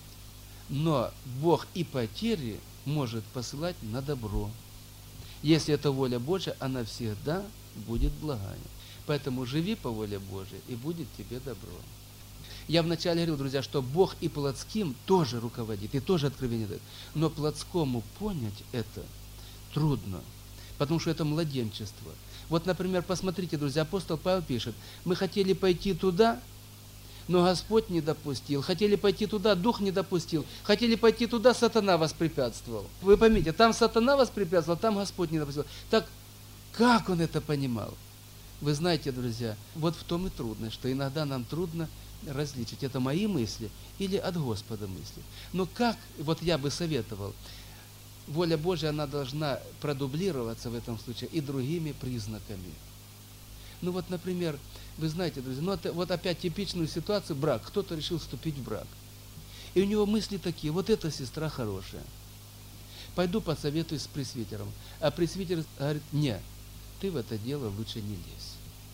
Но Бог и потери может посылать на добро. Если это воля Божья, она всегда будет благая. Поэтому живи по воле Божией, и будет тебе добро. Я вначале говорил, друзья, что Бог и плотским тоже руководит, и тоже откровение дает. Но плотскому понять это трудно, потому что это младенчество. Вот, например, посмотрите, друзья, апостол Павел пишет: мы хотели пойти туда, но Господь не допустил. Хотели пойти туда, Дух не допустил. Хотели пойти туда, сатана воспрепятствовал. Вы поймите, там сатана воспрепятствовал, там Господь не допустил. Так как он это понимал? Вы знаете, друзья, вот в том и трудность, что иногда нам трудно различить, это мои мысли или от Господа мысли. Но как, вот я бы советовал, воля Божья, она должна продублироваться в этом случае и другими признаками. Ну вот, например, вы знаете, друзья, ну это, вот опять типичную ситуацию, брак, кто-то решил вступить в брак. И у него мысли такие: вот эта сестра хорошая, пойду посоветуюсь с пресвитером. А пресвитер говорит: нет, ты в это дело лучше не лезь.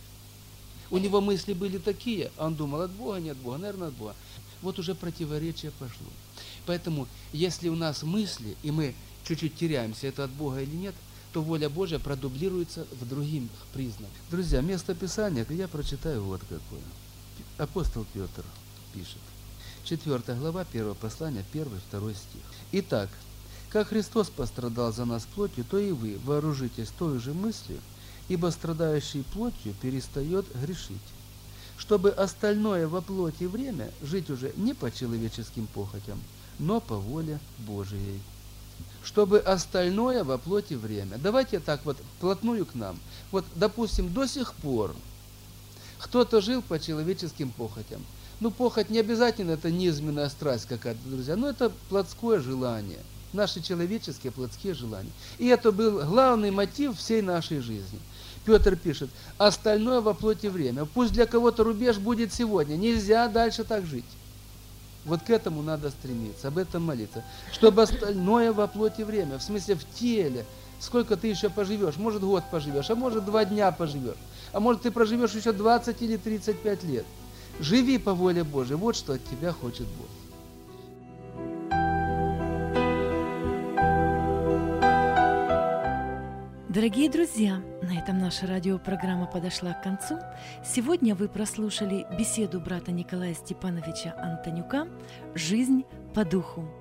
У него мысли были такие, а он думал: от Бога, не от Бога, наверное, от Бога. Вот уже противоречие пошло. Поэтому, если у нас мысли, и мы чуть-чуть теряемся, это от Бога или нет, то воля Божья продублируется в других признаках. Друзья, место Писания я прочитаю вот какое. Апостол Петр пишет. 4 глава 1 послания, 1-2 стих. Итак, как Христос пострадал за нас плотью, то и вы вооружитесь той же мыслью, ибо страдающий плотью перестает грешить, чтобы остальное во плоти время жить уже не по человеческим похотям, но по воле Божией. Чтобы остальное во плоти время. Давайте так вот вплотную к нам. Вот, допустим, до сих пор кто-то жил по человеческим похотям. Ну, похоть не обязательно, это низменная страсть какая-то, друзья, но это плотское желание. Наши человеческие плотские желания. И это был главный мотив всей нашей жизни. Петр пишет: остальное во плоти время. Пусть для кого-то рубеж будет сегодня. Нельзя дальше так жить. Вот к этому надо стремиться, об этом молиться. Чтобы остальное во плоти время, в смысле в теле. Сколько ты еще поживешь? Может, год поживешь, а может, 2 дня поживешь. А может, ты проживешь еще 20 или 35 лет. Живи по воле Божией. Вот что от тебя хочет Бог. Дорогие друзья, на этом наша радиопрограмма подошла к концу. Сегодня вы прослушали беседу брата Николая Степановича Антонюка «Жизнь по духу».